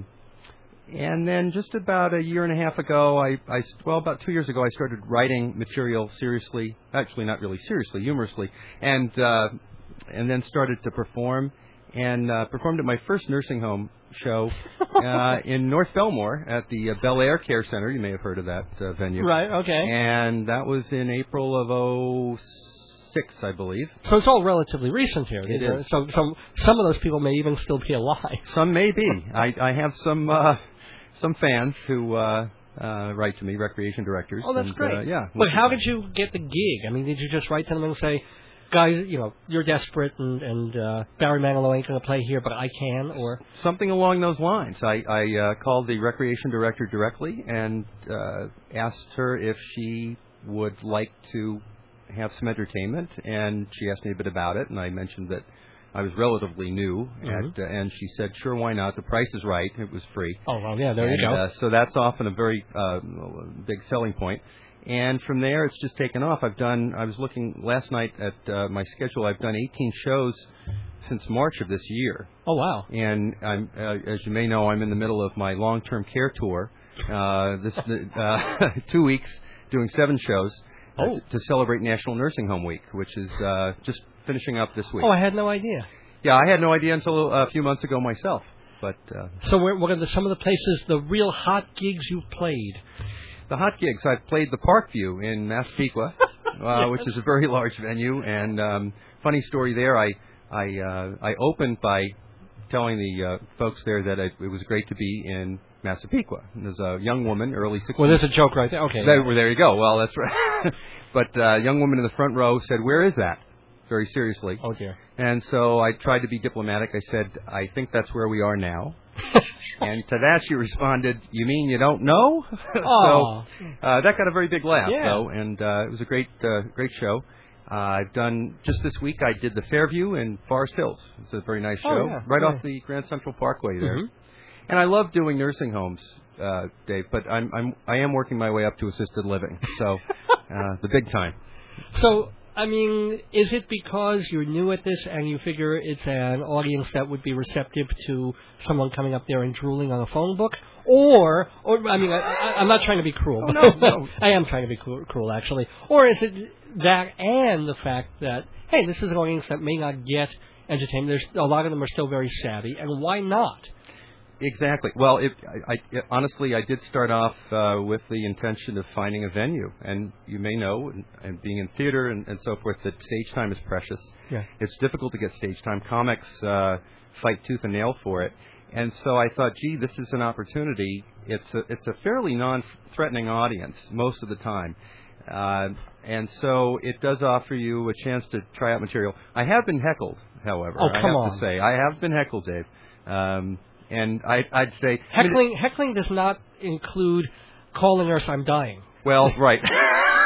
and then just about a year and a half ago, I, I well about two years ago, I started writing material seriously. Actually, not really seriously, humorously, and uh, and then started to perform. And uh, performed at my first nursing home show uh, in North Belmore at the uh, Bel Air Care Center. You may have heard of that uh, venue. Right, okay. And that was in April of oh six, I believe. So it's all relatively recent here. It These is. are- So, so some of those people may even still be alive. Some may be. I, I have some uh, some fans who uh, uh, write to me, recreation directors. Oh, that's and, great. Uh, yeah. But how did you get the gig? I mean, did you just write to them and say, guys, you know, you're desperate and, and uh, Barry Manilow ain't going to play here, but I can, or... Something along those lines. I, I uh, called the recreation director directly and uh, asked her if she would like to have some entertainment, and she asked me a bit about it, and I mentioned that I was relatively new, Mhm. at, uh, and she said, sure, why not? The price is right. It was free. Oh, well, yeah, there and, you go. Uh, so that's often a very uh, big selling point. And from there, it's just taken off. I've done, I was looking last night at uh, my schedule. I've done eighteen shows since March of this year. Oh, wow. And I'm, uh, as you may know, I'm in the middle of my long-term care tour. Uh, this uh, two weeks doing seven shows uh, Oh. to celebrate National Nursing Home Week, which is uh, just finishing up this week. Oh, I had no idea. Yeah, I had no idea until a few months ago myself. But uh, So we're, what are the, some of the places, the real hot gigs you've played? the hot gigs, I've played the Parkview in Massapequa, uh, which is a very large venue. And um, funny story there, I I, uh, I opened by telling the uh, folks there that it, it was great to be in Massapequa. And there's a young woman, early sixties. Well, there's a joke right there. Okay. There, well, there you go. Well, that's right. But uh, a young woman in the front row said, "Where is that?" Very seriously. Oh, dear. And so I tried to be diplomatic. I said, "I think that's where we are now." And to that she responded, "You mean you don't know?" So Aw. uh, that got a very big laugh, Yeah. though, and uh, it was a great, uh, great show. Uh, I've done just this week. I did the Fairview in Forest Hills. It's a very nice Oh, show, yeah, right yeah. off the Grand Central Parkway there. Mhm. And I love doing nursing homes, uh, Dave. But I'm, I'm I am working my way up to assisted living, so uh, the big time. So, I mean, is it because you're new at this and you figure it's an audience that would be receptive to someone coming up there and drooling on a phone book? Or, or I mean, I, I, I'm not trying to be cruel. Oh, no, no. I am trying to be cruel, cruel, actually. Or is it that and the fact that, hey, this is an audience that may not get entertainment. There's a lot of them are still very savvy, and why not? Exactly. Well, it, I, I, it, honestly, I did start off uh, with the intention of finding a venue, and you may know, and, and being in theater and, and so forth, that stage time is precious. Yeah. It's difficult to get stage time. Comics uh, fight tooth and nail for it, and so I thought, gee, this is an opportunity. It's a, it's a fairly non-threatening audience most of the time. Uh, and so it does offer you a chance to try out material. I have been heckled, however. Oh, I come have on. to say, I have been heckled, Dave. Um, and I, I'd say I mean, Heckling, heckling does not include calling us "I'm dying." well, right.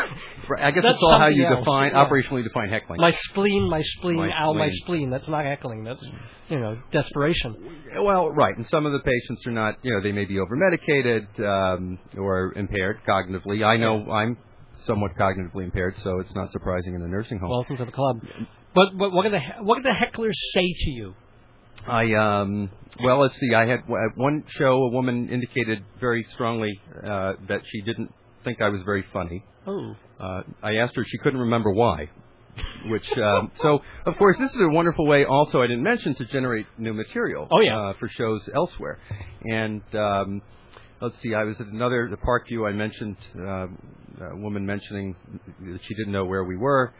Right, I guess That's it's all how something you else, define, yeah. operationally define heckling. My spleen, my spleen, My ow, my spleen. spleen. That's not heckling. That's, you know, desperation. Well, right, and some of the patients are not, you know, they may be over-medicated um, or impaired cognitively. I know Yeah. I'm somewhat cognitively impaired, so it's not surprising in a nursing home. Welcome to the club. But, but what, do the, what do the hecklers say to you? I um well let's see I had at one show a woman indicated very strongly uh, that she didn't think I was very funny. Oh. Uh, I asked her if she couldn't remember why. Which um, so of course this is a wonderful way also I didn't mention to generate new material. Oh, yeah. uh, for shows elsewhere. And um, let's see I was at another the Parkview I mentioned uh, a woman mentioning that she didn't know where we were.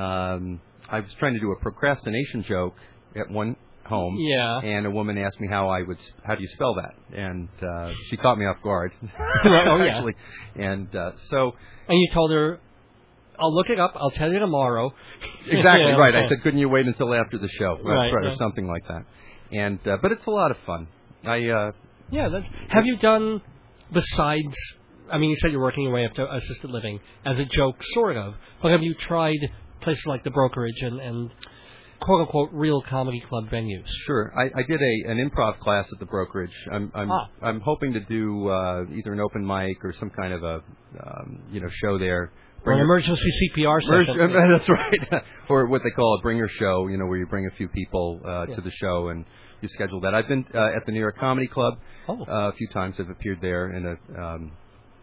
Um, I was trying to do a procrastination joke at one home, Yeah. and a woman asked me how I would, how do you spell that? And uh, she caught me off guard, Right, oh, yeah. actually. And uh, so, And you told her, I'll look it up, I'll tell you tomorrow. exactly Yeah, right. okay. I said, couldn't you wait until after the show, Right, or right. something like that. And uh, but it's a lot of fun. I uh, Yeah, that's, have you done, besides, I mean, you said you're working your way up to assisted living as a joke, sort of, but have you tried places like the Brokerage and, and quote-unquote real comedy club venues? Sure. I, I did a an improv class at the Brokerage. I'm I'm Ah. I'm hoping to do uh, either an open mic or some kind of a um, you know show there. Or an Bring- emergency C P R Merge- session. That's right. Or what they call a bringer show, you know, where you bring a few people uh, Yeah. to the show and you schedule that. I've been uh, at the New York Comedy Club Oh. uh, a few times. I've appeared there in a um,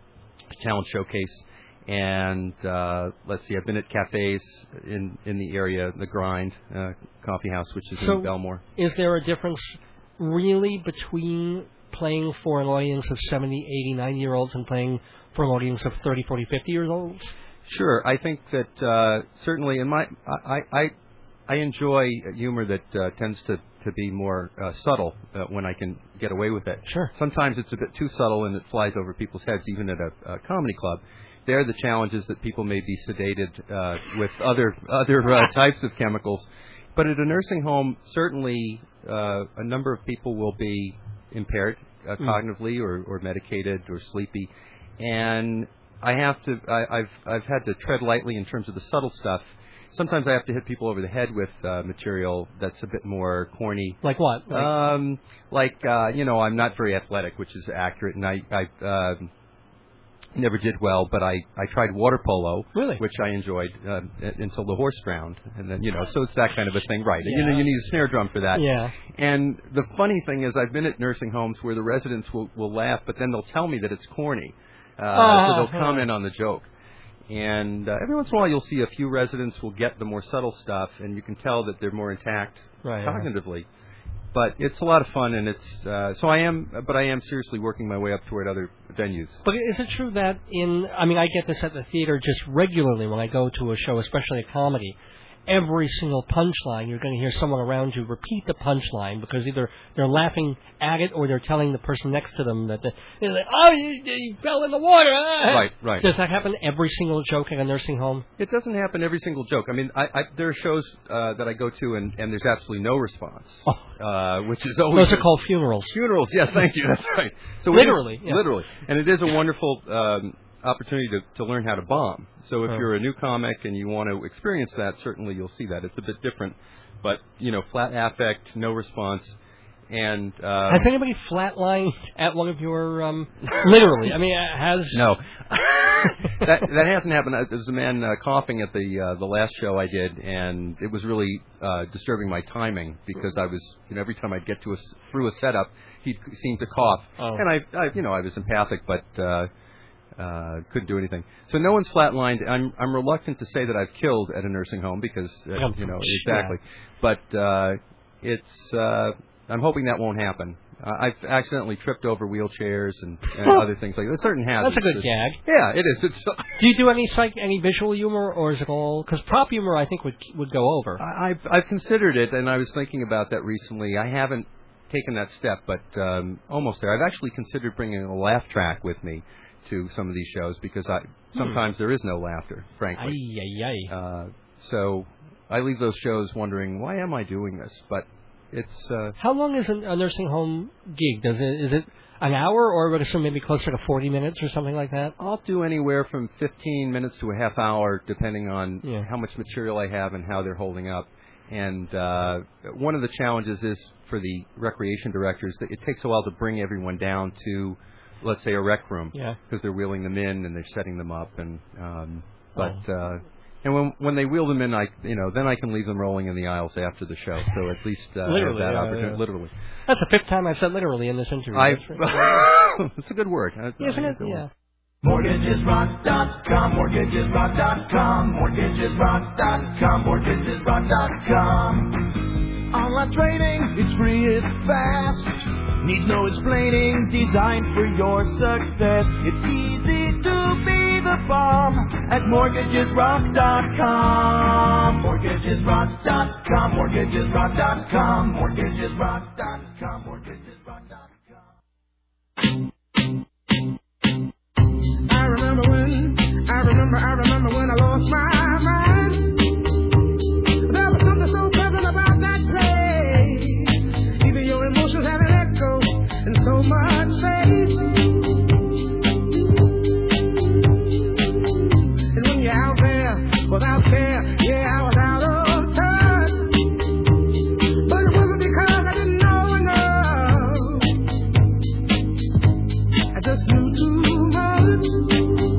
talent showcase. And uh, let's see, I've been at cafes in, in the area, the Grind uh, Coffee House, which is So- in Belmore. Is there a difference really between playing for an audience of seventy, eighty, ninety-year-olds and playing for an audience of thirty, forty, fifty-year-olds? Sure. I think that uh, certainly in my I, I I enjoy humor that uh, tends to to be more uh, subtle uh, when I can get away with it. Sure. Sometimes it's a bit too subtle and it flies over people's heads, even at a, a comedy club. There, the challenge is that people may be sedated uh, with other other uh, types of chemicals. But at a nursing home, certainly uh, a number of people will be impaired uh, Mm. cognitively or, or medicated or sleepy, and I have to. I, I've I've had to tread lightly in terms of the subtle stuff. Sometimes I have to hit people over the head with uh, material that's a bit more corny. Like what? Like, Um, like uh, you know, I'm not very athletic, which is accurate, and I I uh, never did well. But I I tried water polo, Really? which I enjoyed uh, until the horse drowned, and then you know, so it's that kind of a thing, right? You Yeah. know, you need a snare drum for that. yeah. And the funny thing is, I've been at nursing homes where the residents will will laugh, but then they'll tell me that it's corny, uh, Ah, so they'll huh. comment on the joke. And uh, every once in a while, you'll see a few residents will get the more subtle stuff, and you can tell that they're more intact Right. cognitively. But it's a lot of fun, and it's uh, so I am. But I am seriously working my way up toward other venues. But is it true that in, I mean, I get this at the theater just regularly when I go to a show, especially a comedy. Every single punchline, you're going to hear someone around you repeat the punchline because either they're laughing at it or they're telling the person next to them that the, they're like, oh, you, you fell in the water. ah." Right, right. Does that happen every single joke at a nursing home? It doesn't happen every single joke. I mean, I, I, there are shows uh, that I go to, and, and there's absolutely no response, Oh. uh, which is always Those are called funerals. funerals. Yes, thank you. That's right. So it is- Literally, yeah. literally, and it is a wonderful um, opportunity to, to learn how to bomb. So if Oh. you're a new comic and you want to experience that, certainly you'll see that. It's a bit different, but you know, flat affect, no response, and uh, Has anybody flatlined at one of your, um, literally, I mean, uh, has... no. that that hasn't happened. Uh, There was a man uh, coughing at the uh, the last show I did, and it was really uh, disturbing my timing because I was, you know, every time I'd get to a s through a setup, he'd seem to cough, Oh. and I, I, you know, I was empathic, but uh, uh, couldn't do anything. So no one's flatlined. I'm I'm reluctant to say that I've killed at a nursing home because uh, Yeah. you know exactly, but uh, it's uh, I'm hoping that won't happen. Uh, I've accidentally tripped over wheelchairs and, and other things like that. Certain hazards. That's a good It's- gag. Yeah, it is. It's. Do you do any psych, any visual humor, or is it all... Because prop humor, I think, would would go over. I- I've I've considered it, and I was thinking about that recently. I haven't taken that step, but um, almost there. I've actually considered bringing a laugh track with me to some of these shows because I sometimes there is no laughter, frankly. Ay, ay, ay. Uh, so I leave those shows wondering, why am I doing this? But it's uh, How long is a, a nursing home gig? Does it is it an hour, or would assume maybe closer to forty minutes or something like that? I'll do anywhere from fifteen minutes to a half hour, depending on Yeah. how much material I have and how they're holding up. And uh, one of the challenges is for the recreation directors that it takes a while to bring everyone down to, let's say, a rec room, Yeah. because they're wheeling them in and they're setting them up. And um, but Oh. uh, and when when they wheel them in, I you know then I can leave them rolling in the aisles after the show. So at least uh, I have Literally, that yeah, opportunity. yeah. Literally, That's the fifth time I've said literally in this interview. I. That's right. It's a good word. That's- Isn't it? that's a good Yeah. word. Mortgages rock dot com, mortgages rock dot com, mortgages rock dot com, mortgages rock dot com. Online trading, it's free, it's fast. Needs no explaining, designed for your success. It's easy to be the bomb at mortgages rock dot com. mortgages rock dot com, mortgages rock dot com, mortgages rock dot com, mortgages rock dot com. I remember when, I remember, I remember when I lost my mind. There was something so pleasant about that place. Even your emotions had an echo and so much faith. And when you're out there without care, yeah, I was out of touch. But it wasn't because I didn't know enough. I just knew too much.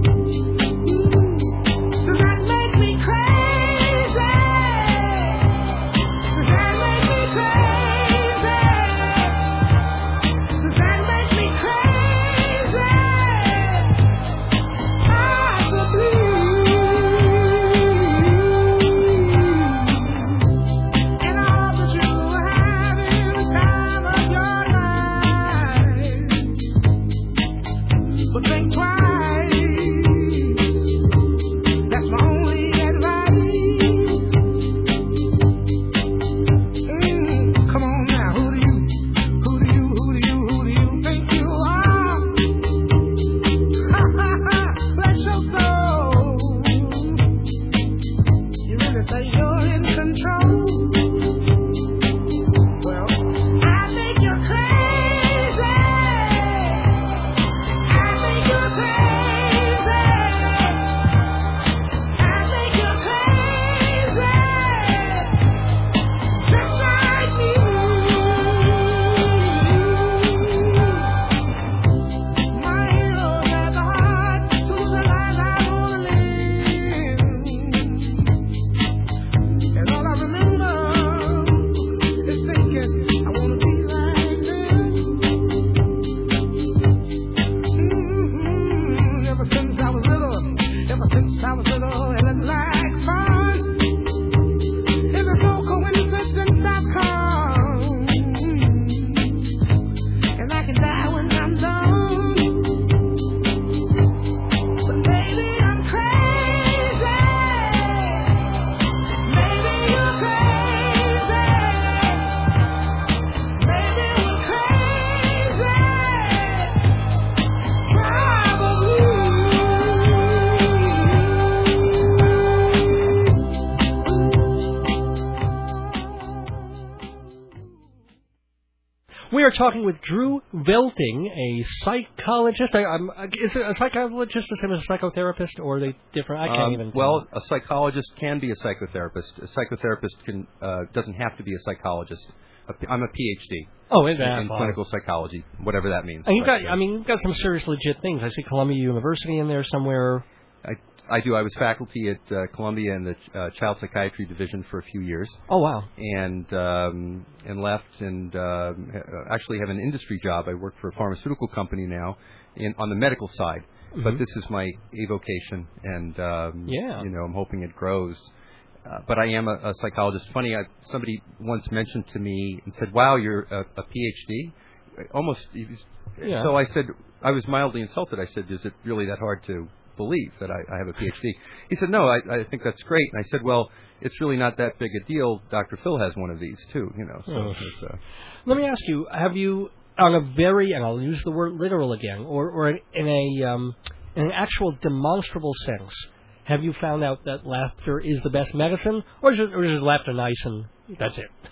We are talking with Drew Velting, a psychologist. I, I'm, is a psychologist the same as a psychotherapist, or are they different? I can't Um, even. well, a psychologist can be a psychotherapist. A psychotherapist can uh, doesn't have to be a psychologist. A P- I'm a P H D Oh, in in, that. in clinical psychology, whatever that means. And you've But, got, uh, I mean, you've got some serious legit things. I see Columbia University in there somewhere. I, I do. I was faculty at uh, Columbia in the uh, child psychiatry division for a few years, Oh, wow. and um, and left, and um, uh, actually have an industry job. I work for a pharmaceutical company now, in on the medical side. Mhm. But this is my avocation, and um, Yeah. you know, I'm hoping it grows. Uh, but I am a, a psychologist. Funny, I, somebody once mentioned to me and said, "Wow, you're a, a P H D." Almost. he was- Yeah. So I said, I was mildly insulted. I said, "Is it really that hard to believe that I, I have a P H D?" He said, "No, I, I think that's great." And I said, "Well, it's really not that big a deal. Doctor Phil has one of these too, you know." So Oh. it's, uh, Let me ask you: have you, on a very, and I'll use the word literal again, or or in a um, in an actual demonstrable sense, have you found out that laughter is the best medicine, or is it, or is laughter nice and that's it?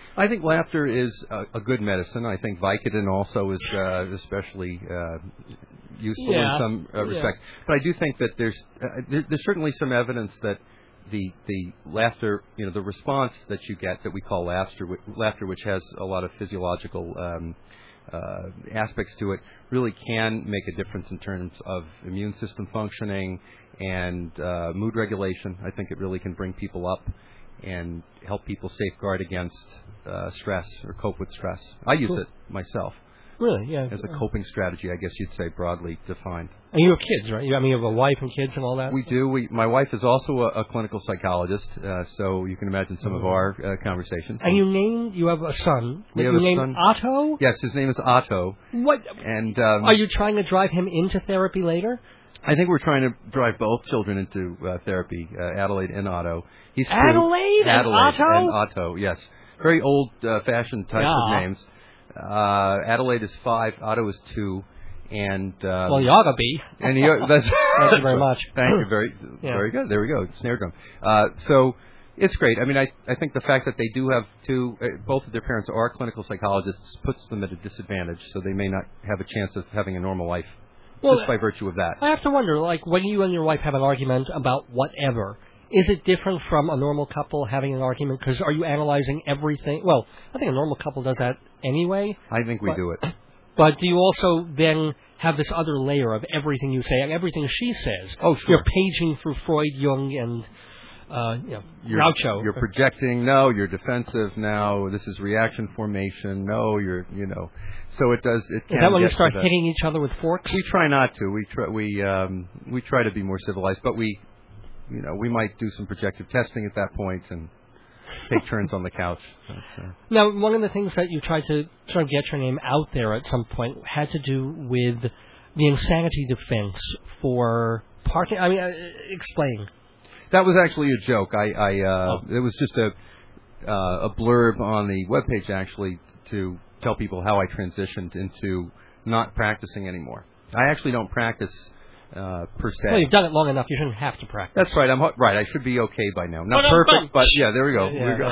I think laughter is a, a good medicine. I think Vicodin also is uh, especially uh, useful Yeah. in some uh, Yeah. respects. But I do think that there's uh, there, there's certainly some evidence that the the laughter, you know, the response that you get that we call laughter, wh- laughter, which has a lot of physiological um, uh, aspects to it, really can make a difference in terms of immune system functioning and uh, mood regulation. I think it really can bring people up and help people safeguard against uh, stress or cope with stress. I use Cool. it myself Really? Yeah. as a coping strategy, I guess you'd say, broadly defined. And you have kids, right? You, I mean, you have a wife and kids and all that? We do. We, my wife is also a, a clinical psychologist, uh, so you can imagine some of our uh, conversations. And you named, you have a son. We have you a named son. Otto? Yes, his name is Otto. What? And um, Are you trying to drive him into therapy later? I think we're trying to drive both children into uh, therapy, uh, Adelaide and Otto. He's two- Adelaide and Adelaide Otto? and Otto, yes. Very old-fashioned types Yeah. of names. Uh, Adelaide is five, Otto is two, and um, Well, you ought to be. and he, that's Thank you very much. Thank you, very, Yeah. very good. There we go, snare drum. Uh, so it's great. I mean, I I think the fact that they do have two, uh, both of their parents are clinical psychologists, puts them at a disadvantage. So they may not have a chance of having a normal life Well, just by virtue of that. I have to wonder, like, when you and your wife have an argument about whatever, is it different from a normal couple having an argument? Because are you analyzing everything? Well, I think a normal couple does that anyway. I think we but, do it. But do you also then have this other layer of everything you say and everything she says? Oh, sure. You're paging through Freud, Jung, and uh, you know, You're, Groucho. you're projecting. No, you're defensive. Now this is reaction formation. No, you're, you know. So it does. It can Is that when you get start to that. hitting each other with forks? We try not to. We try. We um, we try to be more civilized, but we, you know, we might do some projective testing at that point and take turns on the couch. But, uh, Now, one of the things that you tried to sort of get your name out there at some point had to do with the insanity defense for parking. I mean, uh, explain. that was actually a joke. I, I uh, Oh. it was just a uh, a blurb on the webpage actually to tell people how I transitioned into not practicing anymore. I actually don't practice uh, per se. Well, you've done it long enough. You shouldn't have to practice. That's right. I'm ho- right. I should be okay by now. Not But, uh, perfect, but- but yeah, there we go. Yeah, There we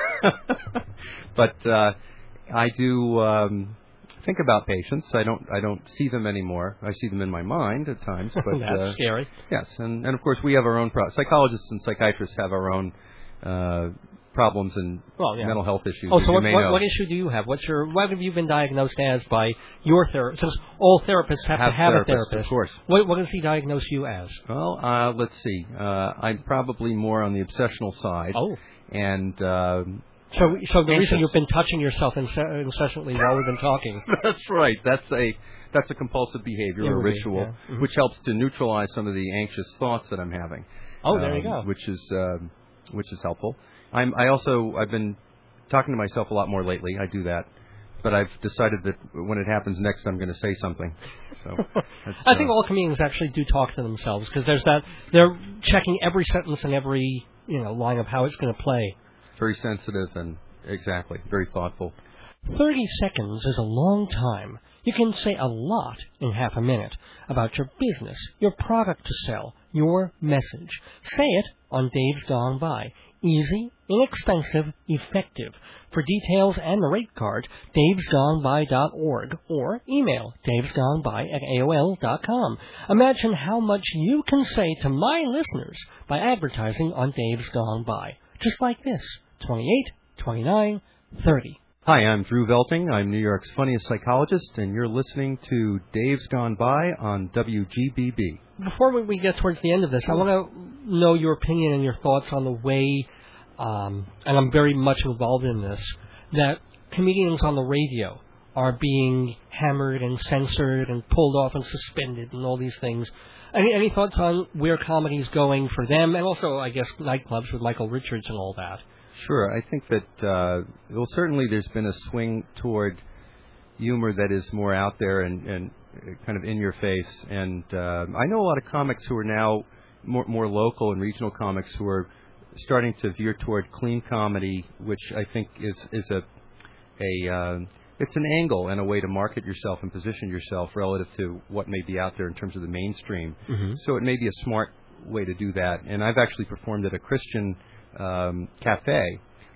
go. but uh, I do um, think about patients. I don't. I don't see them anymore. I see them in my mind at times. But That's uh, scary. yes, and and of course we have our own pro- psychologists and psychiatrists have our own uh, problems and Well, yeah. mental health issues. Oh, as so you what, may what, know. what issue do you have? What's your what have you been diagnosed as by your therapist? Since all therapists have, Have to have therapists, a therapist, of course. What, what does he diagnose you as? Well, uh, let's see. Uh, I'm probably more on the obsessional side. Oh. And um, So, so the reason Anxious. you've been touching yourself ince- incessantly while we've been talking. That's right. That's a that's a compulsive behavior It or would be, ritual, yeah. Mhm. which helps to neutralize some of the anxious thoughts that I'm having. Oh, there you um, go. Which is um, which is helpful. I'm I also I've been talking to myself a lot more lately. I do that, but I've decided that when it happens next, I'm going to say something. So that's, I think uh, all comedians actually do talk to themselves because there's that they're checking every sentence and every you know line of how it's going to play. very sensitive and exactly very thoughtful. Thirty seconds is a long time. You can say a lot in half a minute about your business, your product to sell, your message. Say it on Dave's Gone By. Easy, inexpensive, effective. For details and the rate card, daves gone by dot org or email davesgoneby at A O L dot com. Imagine how much you can say to my listeners by advertising on Dave's Gone By. Just like this. twenty-eight, twenty-nine, thirty. Hi, I'm Drew Velting. I'm New York's funniest psychologist, and you're listening to Dave's Gone By on W G B B. Before we- we get towards the end of this, I want to know your opinion and your thoughts on the way, um, and I'm very much involved in this, that comedians on the radio are being hammered and censored and pulled off and suspended and all these things. Any, any thoughts on where comedy's going for them, and also, I guess, nightclubs with Michael Richards and all that? Sure. I think that, uh, well, certainly there's been a swing toward humor that is more out there and, and kind of in your face. And uh, I know a lot of comics who are now more, more local and regional comics who are starting to veer toward clean comedy, which I think is, is a, a uh, it's an angle and a way to market yourself and position yourself relative to what may be out there in terms of the mainstream. Mm-hmm. So it may be a smart way to do that. And I've actually performed at a Christian um, cafe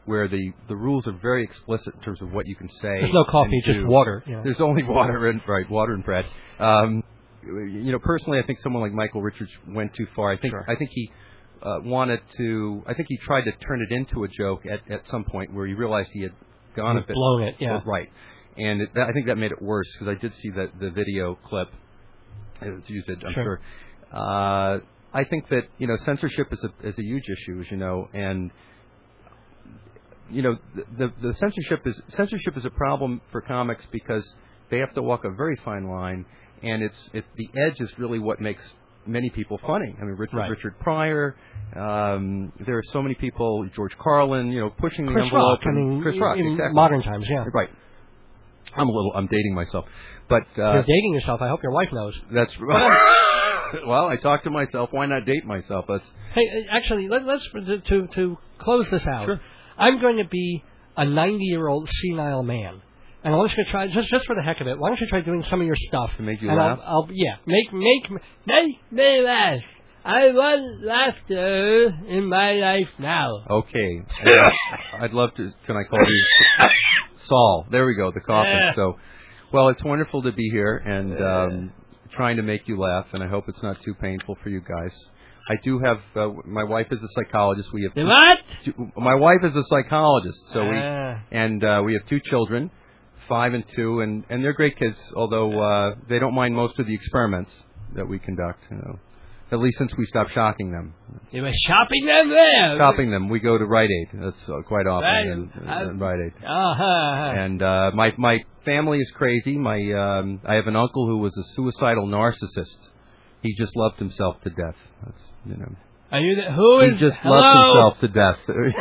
where the, the rules are very explicit in terms of what you can say. There's no coffee, and just do. water. Yeah. There's only water and right, water and bread. Um, you know, personally, I think someone like Michael Richards went too far. I think Sure. I think he uh, wanted to. I think he tried to turn it into a joke at, at some point where he realized he had gone You've a bit blown it. Yeah. right, and it, that, I think that made it worse because I did see that the video clip. It's used it, I'm Sure. sure. Uh, I think that you know censorship is a is a huge issue, as you know, and you know the, the the censorship is censorship is a problem for comics because they have to walk a very fine line, and it's it the edge is really what makes many people funny. I mean, Richard Right. Richard Pryor. Um, there are so many people, George Carlin, you know, pushing the Chris envelope. Rock. I and mean, Chris Rock, in exactly. modern times, yeah. Right. I'm a little. I'm dating myself, but uh, You're dating yourself. I hope your wife knows. that's well. I talk to myself. Why not date myself? That's Hey, uh, actually, let, let's to to close this out. Sure. I'm going to be a ninety-year-old senile man, and I want you to try just just for the heck of it. Why don't you try doing some of your stuff To make you and laugh? I'll, I'll yeah make make make me laugh. I want laughter in my life now. okay. And I'd love to. Can I call you Saul? There we go. The coffin. Yeah. So, well, it's wonderful to be here and um, trying to make you laugh, and I hope it's not too painful for you guys. I do have. Uh, my wife is a psychologist. We have. The two- what? two- my wife is a psychologist. So we Ah. and uh, we have two children, five and two, and and they're great kids. Although uh, they don't mind most of the experiments that we conduct. You know. At least since we stopped shocking them. You were shopping them there. Shopping them. We go to Rite Aid. That's uh, quite often. Right. And, Uh, and Rite Aid. Uh-huh. And uh, my my family is crazy. My um, I have an uncle who was a suicidal narcissist. He just loved himself to death. That's, you know. Are you the, who He is just hello? loved himself to death.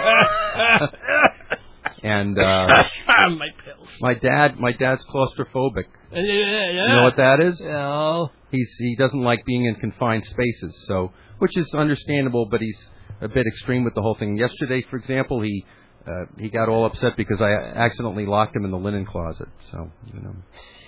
And uh, my pills. my dad, my dad's claustrophobic. Yeah, yeah. You know what that is? No. He's he doesn't like being in confined spaces, so which is understandable, but he's a bit extreme with the whole thing. Yesterday, for example, he uh, he got all upset because I accidentally locked him in the linen closet. So you know,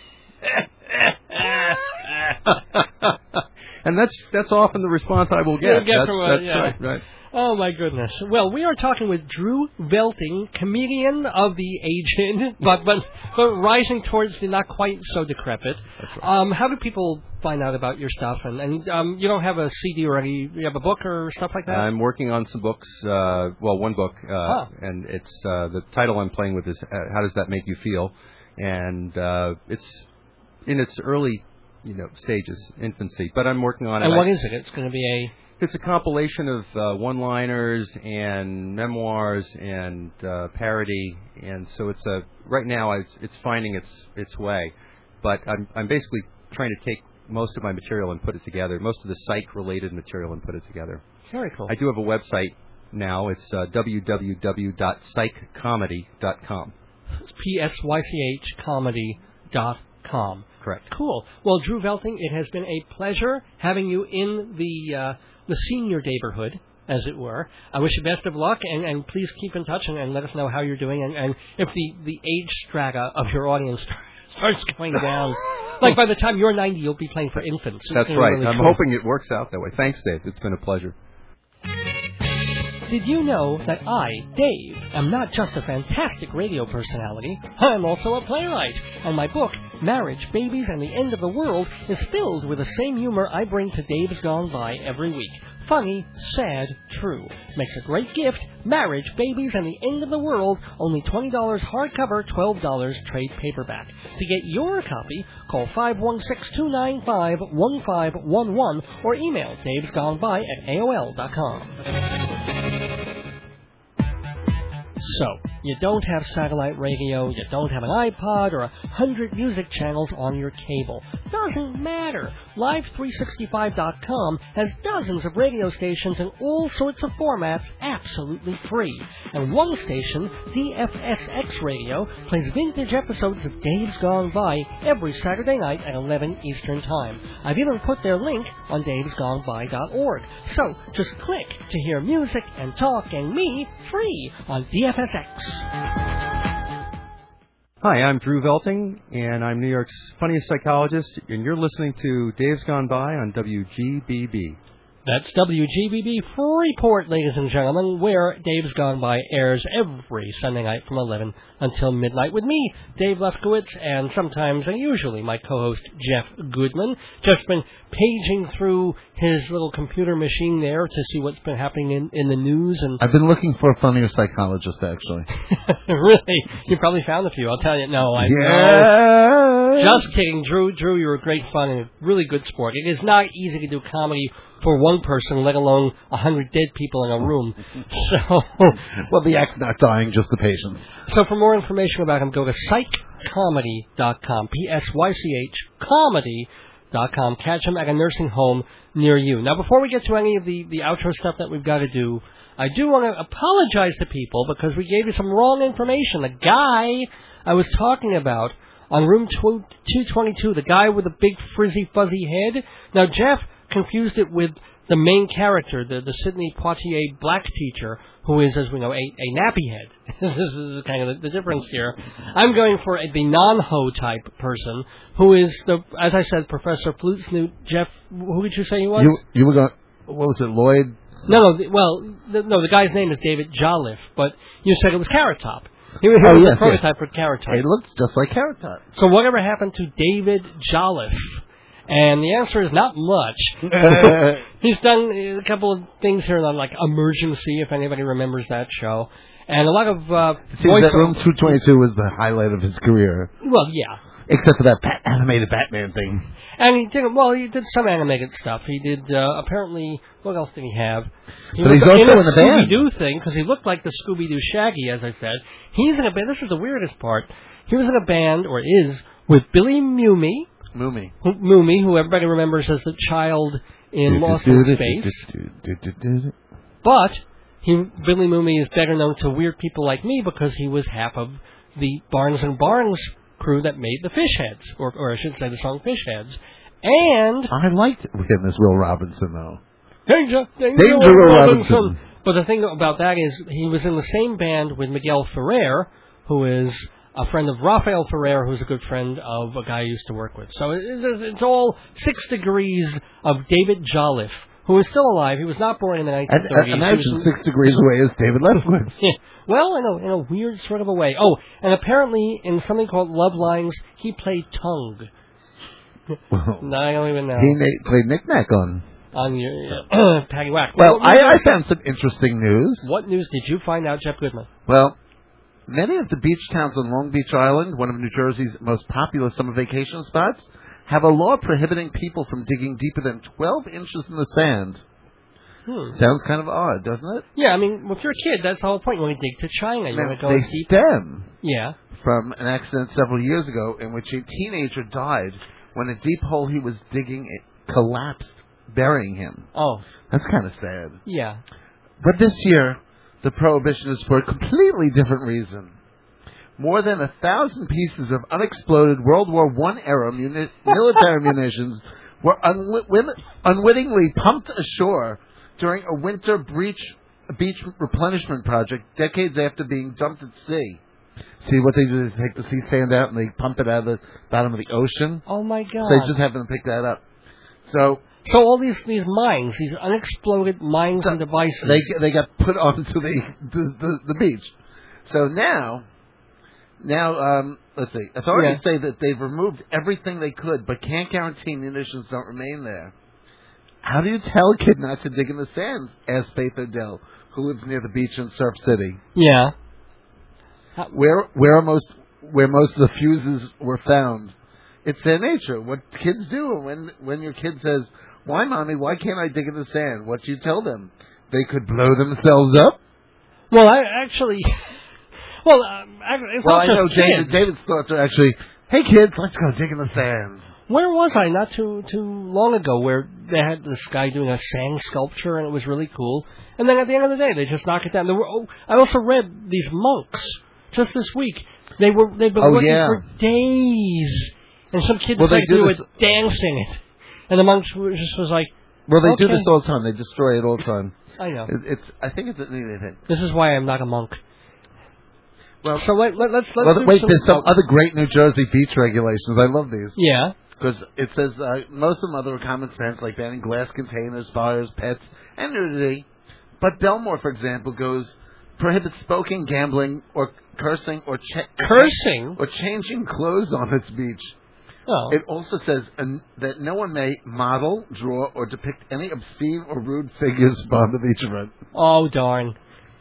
and that's that's often the response I will get. You'll get that's from a- that's yeah. right, right. Oh, my goodness. Well, we are talking with Drew Velting, comedian of the aged, but, but, but rising towards the not quite so decrepit. That's right. Um, how do people find out about your stuff? And, and um, you don't have a C D or any, you have a book or stuff like that? I'm working on some books. Uh, well, one book, uh, Huh. and it's uh, the title I'm playing with is uh, "How Does That Make You Feel?" And uh, it's in its early, you know, stages, infancy. But I'm working on it. and what I- is it? It's going to be a... It's a compilation of uh, one-liners and memoirs and uh, parody, and so it's a right now it's, it's finding its its way. But I'm I'm basically trying to take most of my material and put it together, most of the psych-related material and put it together. Very cool. I do have a website now. It's uh, w w w dot psych comedy dot com. P S Y C H comedy dot com. Correct. Cool. Well, Drew Velting, it has been a pleasure having you in the uh, the senior neighborhood, as it were. I wish you best of luck, and, and please keep in touch and, and let us know how you're doing. And, and if the, the age strata of your audience starts going down, like by the time you're ninety, you'll be playing for infants. It's That's gonna be right. really I'm cool. hoping it works out that way. Thanks, Dave. It's been a pleasure. Did you know that I, Dave, am not just a fantastic radio personality, I'm also a playwright, and my book, Marriage, Babies, and the End of the World, is filled with the same humor I bring to Dave's Gone By every week. Funny, sad, true. Makes a great gift. Marriage, Babies, and the End of the World, only twenty dollars hardcover, twelve dollars trade paperback. To get your copy, call five one six, two nine five, one five one one or email davesgoneby at A O L dot com. So, you don't have satellite radio, you don't have an iPod or a hundred music channels on your cable. Doesn't matter. Live three sixty-five dot com has dozens of radio stations in all sorts of formats absolutely free. And one station, D F S X Radio, plays vintage episodes of Dave's Gone By every Saturday night at eleven Eastern Time. I've even put their link on daves gone by dot org. So, just click to hear music and talk and me free on D F S X. Hi, I'm Drew Velting, and I'm New York's funniest psychologist, and you're listening to Dave's Gone By on W G B B. That's W G B B Freeport, ladies and gentlemen, where Dave's Gone By airs every Sunday night from eleven until midnight with me, Dave Lefkowitz, and sometimes, and usually, my co-host, Jeff Goodman. Jeff's been paging through his little computer machine there to see what's been happening in, in the news. And I've been looking for a funnier psychologist, actually. Really? You probably found a few. I'll tell you. No, I Yeah. no. Just kidding. Drew, Drew, you're a great fun and a really good sport. It is not easy to do comedy for one person, let alone a hundred dead people in a room. So, Well, the act's not dying, just the patients. so for more information about him, go to psych comedy dot com. P S Y C H comedy dot com. Catch him at a nursing home near you. Now, before we get to any of the, the outro stuff that we've got to do, I do want to apologize to people because we gave you some wrong information. The guy I was talking about on room two twenty-two, the guy with the big frizzy fuzzy head. Now, Jeff confused it with the main character, the, the Sidney Poitier black teacher, who is, as we know, a, a nappy head. This is kind of the, the difference here. I'm going for a, the non-ho type person, who is, the, as I said, Professor Flute Snoot. Jeff, who did you say he was? You you were going, what was it, Lloyd? No, no, the, well, the, no, the guy's name is David Jolliffe, but you said it was Carrot Top. He was, he Oh, was yes, a prototype for Carrot Top. It looks just like Carrot Top. So whatever happened to David Jolliffe? And the answer is not much. He's done a couple of things here on, like, Emergency, if anybody remembers that show. And a lot of uh, See, voice... that room two twenty-two was the highlight of his career. Well, yeah. Except for that bat- animated Batman thing. And he did, well, he did some animated stuff. He did, uh, apparently, what else did he have? He But was he's also in a in the band. Scooby-Doo thing, because he looked like the Scooby-Doo Shaggy, as I said. He's in a band, this is the weirdest part. He was in a band, or is, with Billy Mumy, Moomy. who, Mumy, who everybody remembers as the child in Lost in Space. But he, Billy Mumy is better known to weird people like me because he was half of the Barnes and Barnes crew that made the Fish Heads, or, or I should say the song Fish Heads. And I liked him as Will Robinson, though. Danger, Danger, Danger Will Will Robinson. Robinson. But the thing about that is he was in the same band with Miguel Ferrer, who is a friend of Rafael Ferrer, who's a good friend of a guy I used to work with. So it, it's, it's all six degrees of David Jolliffe, who is still alive. He was not born in the nineteen And, thirties. uh, He imagine was- six degrees away is David Lefkowitz. Yeah. Well, in a, in a weird sort of a way. Oh, and apparently in something called Love Lines, he played Tongue. Well, No, I don't even know. he na- played knick-knack on. On your uh, Patty Whack. Well, What- I, I found some interesting news. What news did you find out, Jeff Goodman? Well, many of the beach towns on Long Beach Island, one of New Jersey's most popular summer vacation spots, have a law prohibiting people from digging deeper than twelve inches in the sand. Hmm. Sounds kind of odd, doesn't it? Yeah, I mean, if you're a kid, that's the whole point. You want to dig to China. You Now, want to go they deep. stem Yeah. from an accident several years ago in which a teenager died when a deep hole he was digging it collapsed, burying him. Oh, That's kind of sad. yeah. But this year, the prohibition is for a completely different reason. More than a thousand pieces of unexploded World War One era muni- military munitions were unwi- unwittingly pumped ashore during a winter breach, beach replenishment project decades after being dumped at sea. See, what they do is take the sea sand out and they pump it out of the bottom of the ocean. Oh, my God. So they just happen to pick that up. So So all these these mines, these unexploded mines and devices. they they got put onto the the, the, the beach. So now, now um, let's see. Authorities Yeah. say that they've removed everything they could, but can't guarantee munitions don't remain there. How do you tell a kid not to dig in the sand? Asked Faith Odell, who lives near the beach in Surf City. Yeah. Where where are most where most of the fuses were found? It's their nature. What kids do when when your kid says, "Why, mommy? Why can't I dig in the sand?" What do you tell them? They could blow themselves up. Well, I actually. Well, um, I- it's Well, not I just know David, kids. David's thoughts are actually, "Hey kids, let's go dig in the sand." Where was I not too too long ago where they had this guy doing a sand sculpture and it was really cool, and then at the end of the day they just knock it down. There were, oh, I also read these monks just this week. They were they've been Oh, working yeah. for days, and some kid Well, they decided to do do this- it dancing it, and the monks were just was like, Well, they do Okay. this all the time. They destroy it all the time. I know. It, it's. I think it's an neat thing. This is why I'm not a monk. Well, So let, let, let's let's well, do wait. some, There's some oh, other great New Jersey beach regulations. I love these. Yeah. Because it says uh, most of them other common sense, like banning glass containers, fires, pets, and nudity. But Belmore, for example, goes prohibits smoking, gambling, or cursing, or cha- Cursing? or changing clothes on its beach. Oh. It also says uh, that no one may model, draw, or depict any obscene or rude figures upon the beach event. Oh, darn.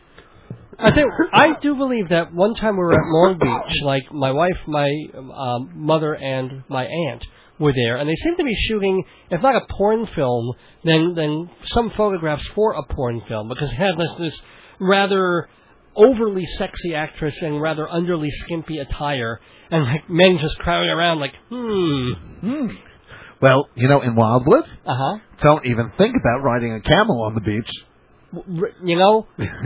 I think I do believe that one time we were at Long Beach, like my wife, my um, mother, and my aunt were there, and they seemed to be shooting, if not a porn film, then then some photographs for a porn film, because it had this, this rather overly sexy actress in rather underly skimpy attire, and like men just crowding around like, hmm. Hmm. Well, you know, in Wildwood, Uh-huh. don't even think about riding a camel on the beach. W- You know,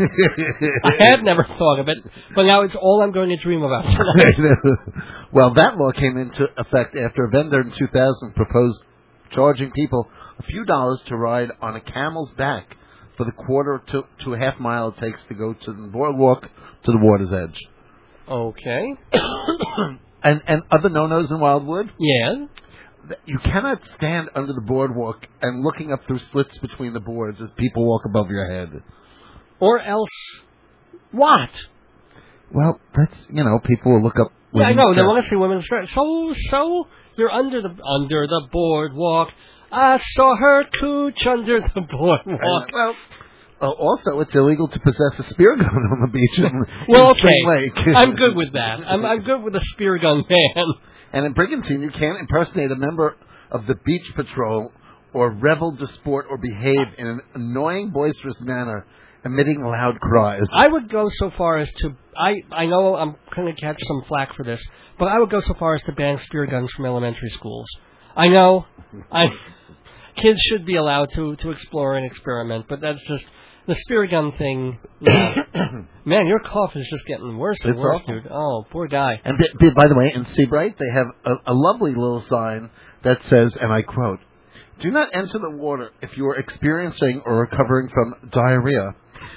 I had never thought of it, but now it's all I'm going to dream about tonight. Well, that law came into effect after a vendor in two thousand proposed charging people a few dollars to ride on a camel's back for the quarter to, to a half mile it takes to go to the boardwalk to the water's edge. Okay. And and other no-nos in Wildwood, Yeah. you cannot stand under the boardwalk and looking up through slits between the boards as people walk above your head. Or else, what? Well, that's, you know, people will look up. Yeah, I know. They women's want to see women's dress. So, so you're under the under the boardwalk. I saw her cooch under the boardwalk. Well, well, also, it's illegal to possess a spear gun on the beach in, Well, in Spring okay. Lake. I'm good with that. I'm I'm good with the spear gun man. And in Brigantine, you can't impersonate a member of the beach patrol or revel, disport, or behave in an annoying, boisterous manner, emitting loud cries. I would go so far as to I I know I'm going to catch some flack for this, but I would go so far as to ban spear guns from elementary schools. I know, I kids should be allowed to to explore and experiment, but that's just the spear gun thing. No. Man, your cough is just getting worse and It's worse, awful. dude. Oh, poor guy. And th- th- by the way, in Seabright, they have a, a lovely little sign that says, and I quote, "Do not enter the water if you are experiencing or recovering from diarrhea,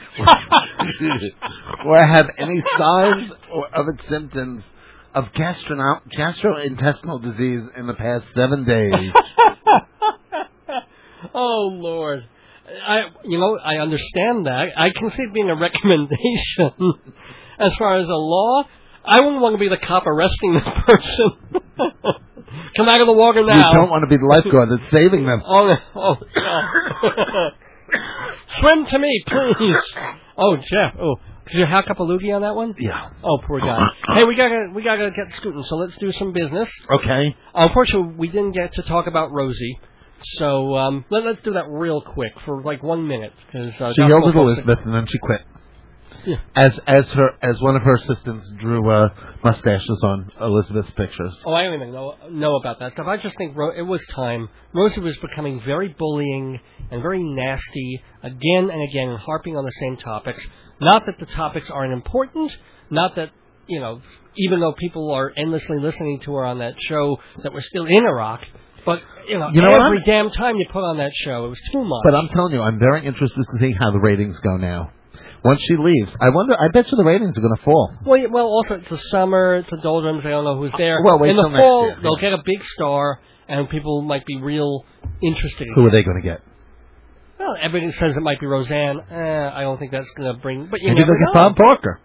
or have any signs or of its symptoms of gastrono- gastrointestinal disease in the past seven days." Oh, Lord. I, you know, I understand that. I can see it being a recommendation. As far as a law, I wouldn't want to be the cop arresting the person. Come out of the water now. You don't want to be the lifeguard that's saving them. Oh, oh, no. Swim to me, please. Oh, Jeff. Oh, did you hack up a loogie on that one? Yeah. Oh, poor guy. Hey, we gotta we gotta get scooting. So let's do some business. Okay. Unfortunately, we didn't get to talk about Rosie. So um, let, let's do that real quick for like one minute. Cause, uh, She Doctor yelled at Wolf- Elizabeth and then she quit. Yeah. As as her as one of her assistants drew uh, mustaches on Elizabeth's pictures. Oh, I don't even know know about that stuff. I just think Ro- it was time. Rosie was becoming very bullying and very nasty again and again, harping on the same topics. Not that the topics aren't important. Not that, you know, even though people are endlessly listening to her on that show, that we're still in Iraq. But, you know, You know what, every I'm- damn time you put on that show, it was too much. But I'm telling you, I'm very interested to see how the ratings go now. Once she leaves, I wonder. I bet you the ratings are going to fall. Well, yeah, well, also it's the summer, it's the doldrums. They don't know who's there. Well, wait in the till next fall, year, they'll yeah. get a big star, and people might be real interested. Who are they going to get? Well, everybody says it might be Roseanne. Eh, I don't think that's going to bring. But you Maybe never they'll get know. Bob Barker.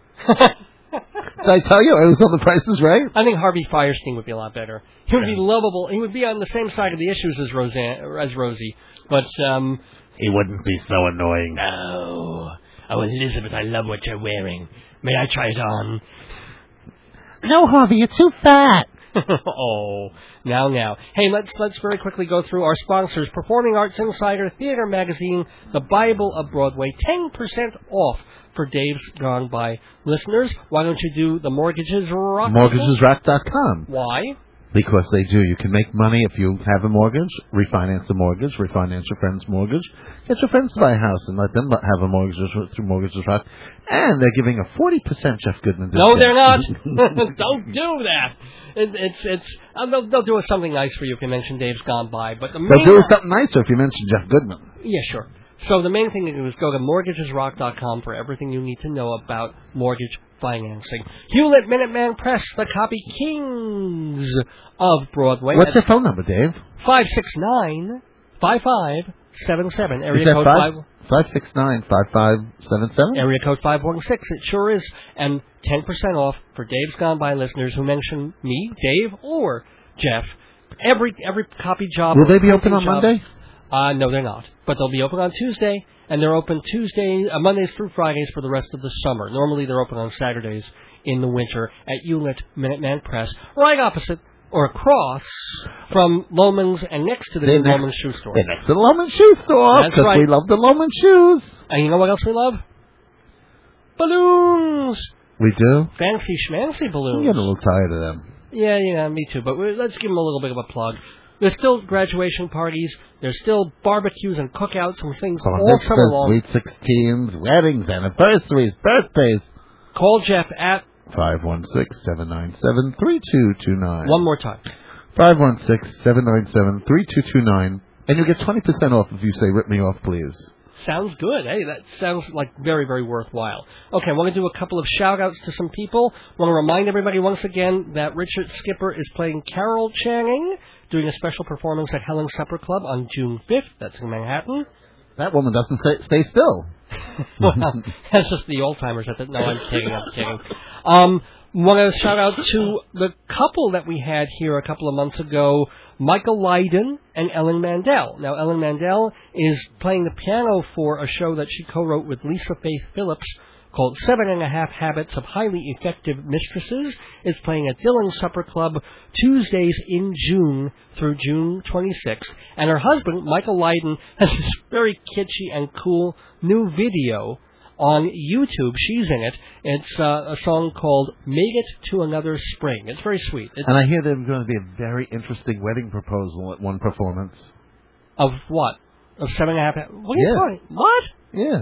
Did I tell you? I was on The Price is Right. I think Harvey Firestein would be a lot better. He would be Yeah. lovable. He would be on the same side of the issues as Roseanne, as Rosie. But um, He wouldn't be so annoying. oh, oh, Elizabeth, I love what you're wearing. May I try it on? No, Harvey, you're too fat. Oh, now, now. Hey, let's let's very quickly go through our sponsors: Performing Arts Insider, Theater Magazine, The Bible of Broadway, ten percent off for Dave's Gone By listeners. Why don't you do the Mortgages Rock? Mortgages Rock dot com. Why? Because they do. You can make money if you have a mortgage, refinance the mortgage, refinance your friend's mortgage, get your friends to buy a house and let them have a mortgage through Mortgages Rock. And they're giving a forty percent Jeff Goodman discount. No, they're not. Don't do that. It, it's it's. Uh, they'll, they'll do something nice for you if you mention Dave's Gone By. But the main They'll do something nicer if you mention Jeff Goodman. Yeah, sure. So the main thing is go to mortgages rock dot com for everything you need to know about mortgage financing. Hewlett Minuteman Press, the copy kings of Broadway. What's your phone number, Dave? five six nine, five five seven seven. Area Is that code five? five. Five six nine five five seven seven. Area code five one six. It sure is, and ten percent off for Dave's Gone By listeners who mention me, Dave, or Jeff. Every every copy job. Will they be open on job, Monday? Uh, no, they're not. But they'll be open on Tuesday, and they're open Tuesday, uh, Mondays through Fridays for the rest of the summer. Normally, they're open on Saturdays in the winter at Hewlett Minuteman Press, right opposite or across from Loman's and next to the They're new next- Loman's shoe store. They're next to the Loman Shoe Store, That's because right. we love the Loman shoes. And you know what else we love? Balloons! We do? Fancy schmancy I'm balloons. getting a little tired of them. Yeah, yeah, me too. But we let's give them a little bit of a plug. There's still graduation parties. There's still barbecues and cookouts and things Bar all summer mitzvahs, long. sweet sixteens, weddings, anniversaries, birthdays. Call Jeff at five one six, seven nine seven, three two two nine. one more time. five one six, seven nine seven, three two two nine. And you'll get twenty percent off if you say, rip me off, please. Sounds good. Hey, that sounds like very, very worthwhile. Okay, we're going to do a couple of shout-outs to some people. want to remind everybody once again that Richard Skipper is playing Carol Channing, doing a special performance at Helen's Supper Club on June fifth. That's in Manhattan. That woman doesn't stay, stay still. Well, that's just the old-timers. I think. No, I'm kidding. I'm kidding. Um, want to shout out to the couple that we had here a couple of months ago, Michael Lydon and Ellen Mandel. Now, Ellen Mandel is playing the piano for a show that she co-wrote with Lisa Faith Phillips called Seven and a Half Habits of Highly Effective Mistresses. It's playing at Dylan's Supper Club Tuesdays in June through June twenty-sixth. And her husband, Michael Lydon, has this very kitschy and cool new video on YouTube. She's in it. It's uh, a song called Make It to Another Spring. It's very sweet. It's And I hear there's going to be a very interesting wedding proposal at one performance. of what? Of seven and a half... What are you Yeah. talking? What? Yeah.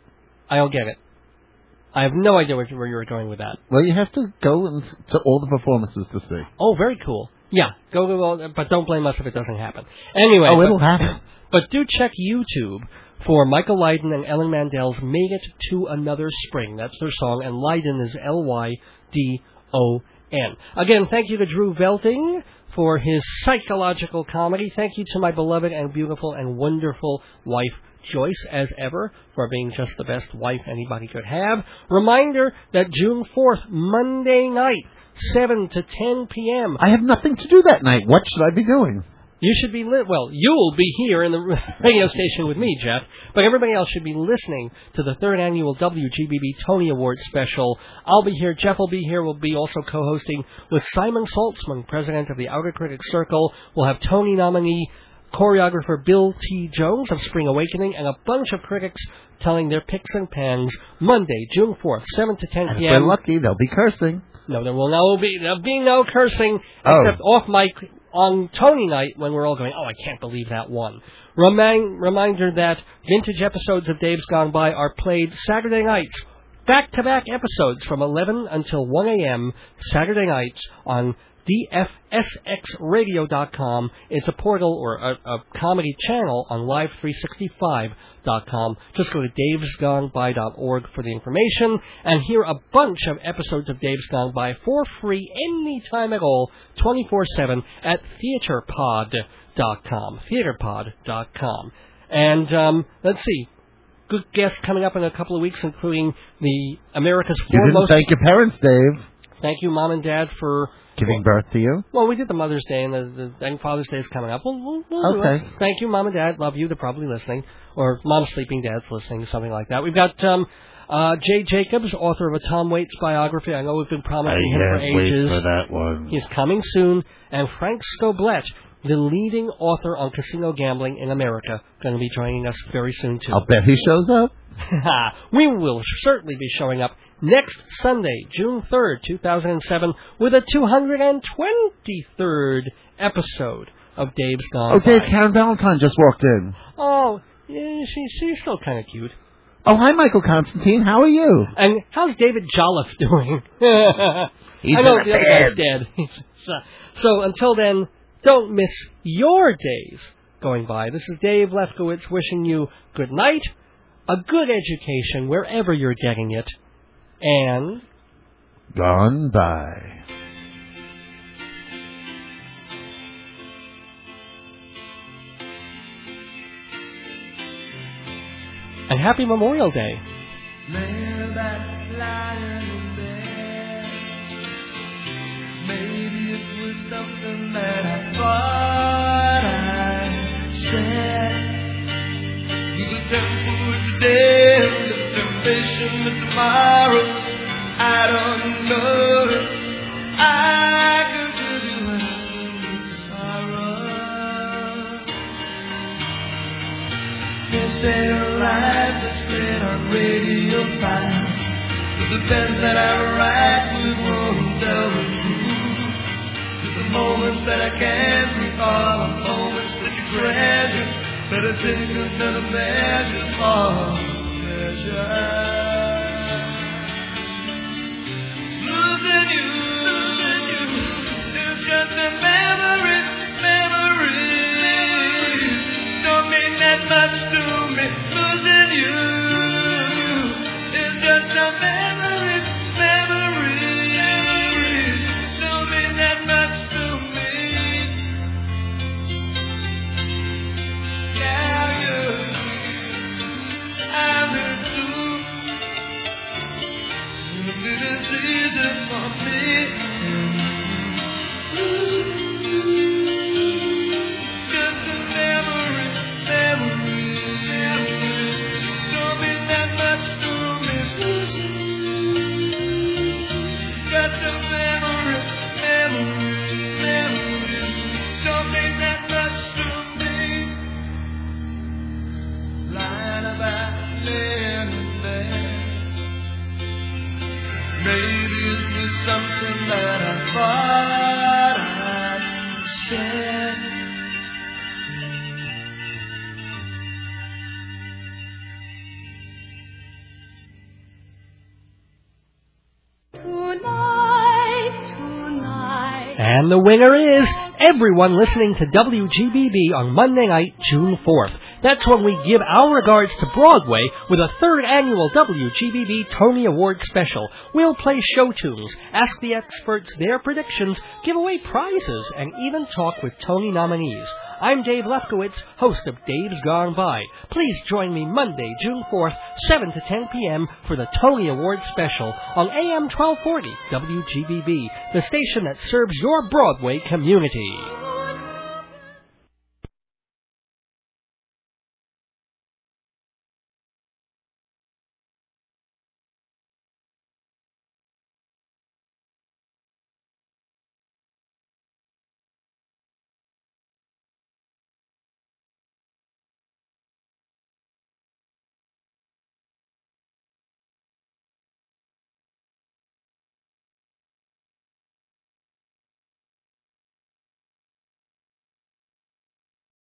I don't get it. I have no idea where you where you were going with that. Well, you have to go and to all the performances to see. Oh, very cool. Yeah, go to all... But don't blame us if it doesn't happen. Anyway... Oh, but- it'll happen. But do check YouTube for Michael Lydon and Ellen Mandel's Made It to Another Spring. That's their song, and Lydon is L Y D O N. Again, thank you to Drew Velting for his psychological comedy. Thank you to my beloved and beautiful and wonderful wife, Joyce, as ever, for being just the best wife anybody could have. Reminder that June fourth, Monday night, seven to ten p.m. I have nothing to do that night. What should I be doing? You should be, li- well, you'll be here in the radio station with me, Jeff, but everybody else should be listening to the third annual W G B B Tony Awards special. I'll be here, Jeff will be here, we'll be also co-hosting with Simon Saltzman, president of the Outer Critics Circle. We'll have Tony nominee choreographer Bill T. Jones of Spring Awakening, and a bunch of critics telling their picks and pans Monday, June fourth, seven to ten And if p.m. we're lucky, they'll be cursing. No, there will no be, there'll be no cursing, Oh. except off mic on Tony night when we're all going, oh, I can't believe that one. Remind, reminder that vintage episodes of Dave's Gone By are played Saturday nights, back-to-back episodes from eleven until one a.m. Saturday nights on D F S X radio dot com. It's a portal or a, a comedy channel on live three sixty-five dot com. Just go to daves gone by dot org for the information and hear a bunch of episodes of Dave's Gone By for free anytime at all, twenty-four seven at theaterpod dot com. theaterpod dot com. And um, let's see. Good guests coming up in a couple of weeks, including the America's You didn't foremost... thank your parents, Dave. Thank you, Mom and Dad, for... Giving birth to you. Well, we did the Mother's Day, and the, the and Father's Day is coming up. We'll, we'll, we'll do Okay. it. Thank you, Mom and Dad. Love you. They're probably listening. Or Mom's sleeping, Dad's listening, something like that. We've got um, uh, Jay Jacobs, author of a Tom Waits biography. I know we've been promising him for ages. that one. He's coming soon. And Frank Scoblett, the leading author on casino gambling in America, going to be joining us very soon, too. I'll bet he shows up. We will certainly be showing up next Sunday, June third, two thousand seven, with a two hundred twenty-third episode of Dave's Gone Oh, Dave, By. Karen Valentine just walked in. Oh, yeah, she, she's still kind of cute. Oh, hi, Michael Constantine. How are you? And how's David Jolliffe doing? He's I know in the a other guy's bed. dead. so, so until then, don't miss your days Going By. This is Dave Lefkowitz wishing you good night, a good education wherever you're getting it, and... Gone by. And happy Memorial Day. Lay back lying in bed. Maybe it was something that I thought I said. The temple is today, the temptation of tomorrow. I don't know it. I could give you absolute sorrow. They stay alive, they stay on Radio five. To the pens that I write with won't tell the truth. To the moments that I can't recall, moments that you treasure. Better take another measure for pleasure. Losing you, losing you is just a memory, memory. Don't mean that much to me. Losing you is just a memory, memory. Don't mean that much to me. Yeah, yeah, I miss you. It is easy for me. Just a memory, memory. Don't mean that much to me. Just a memory, memory, memory. Don't mean that much to me. Lying about laying in bed. Maybe it was something that I thought I said. Tonight, tonight. And the winner is everyone listening to W G B B on Monday night, June fourth. That's when we give our regards to Broadway with a third annual W G B B Tony Award special. We'll play show tunes, ask the experts their predictions, give away prizes, and even talk with Tony nominees. I'm Dave Lefkowitz, host of Dave's Gone By. Please join me Monday, June fourth, seven to ten p.m. for the Tony Award special on A M twelve forty W G B B, the station that serves your Broadway community.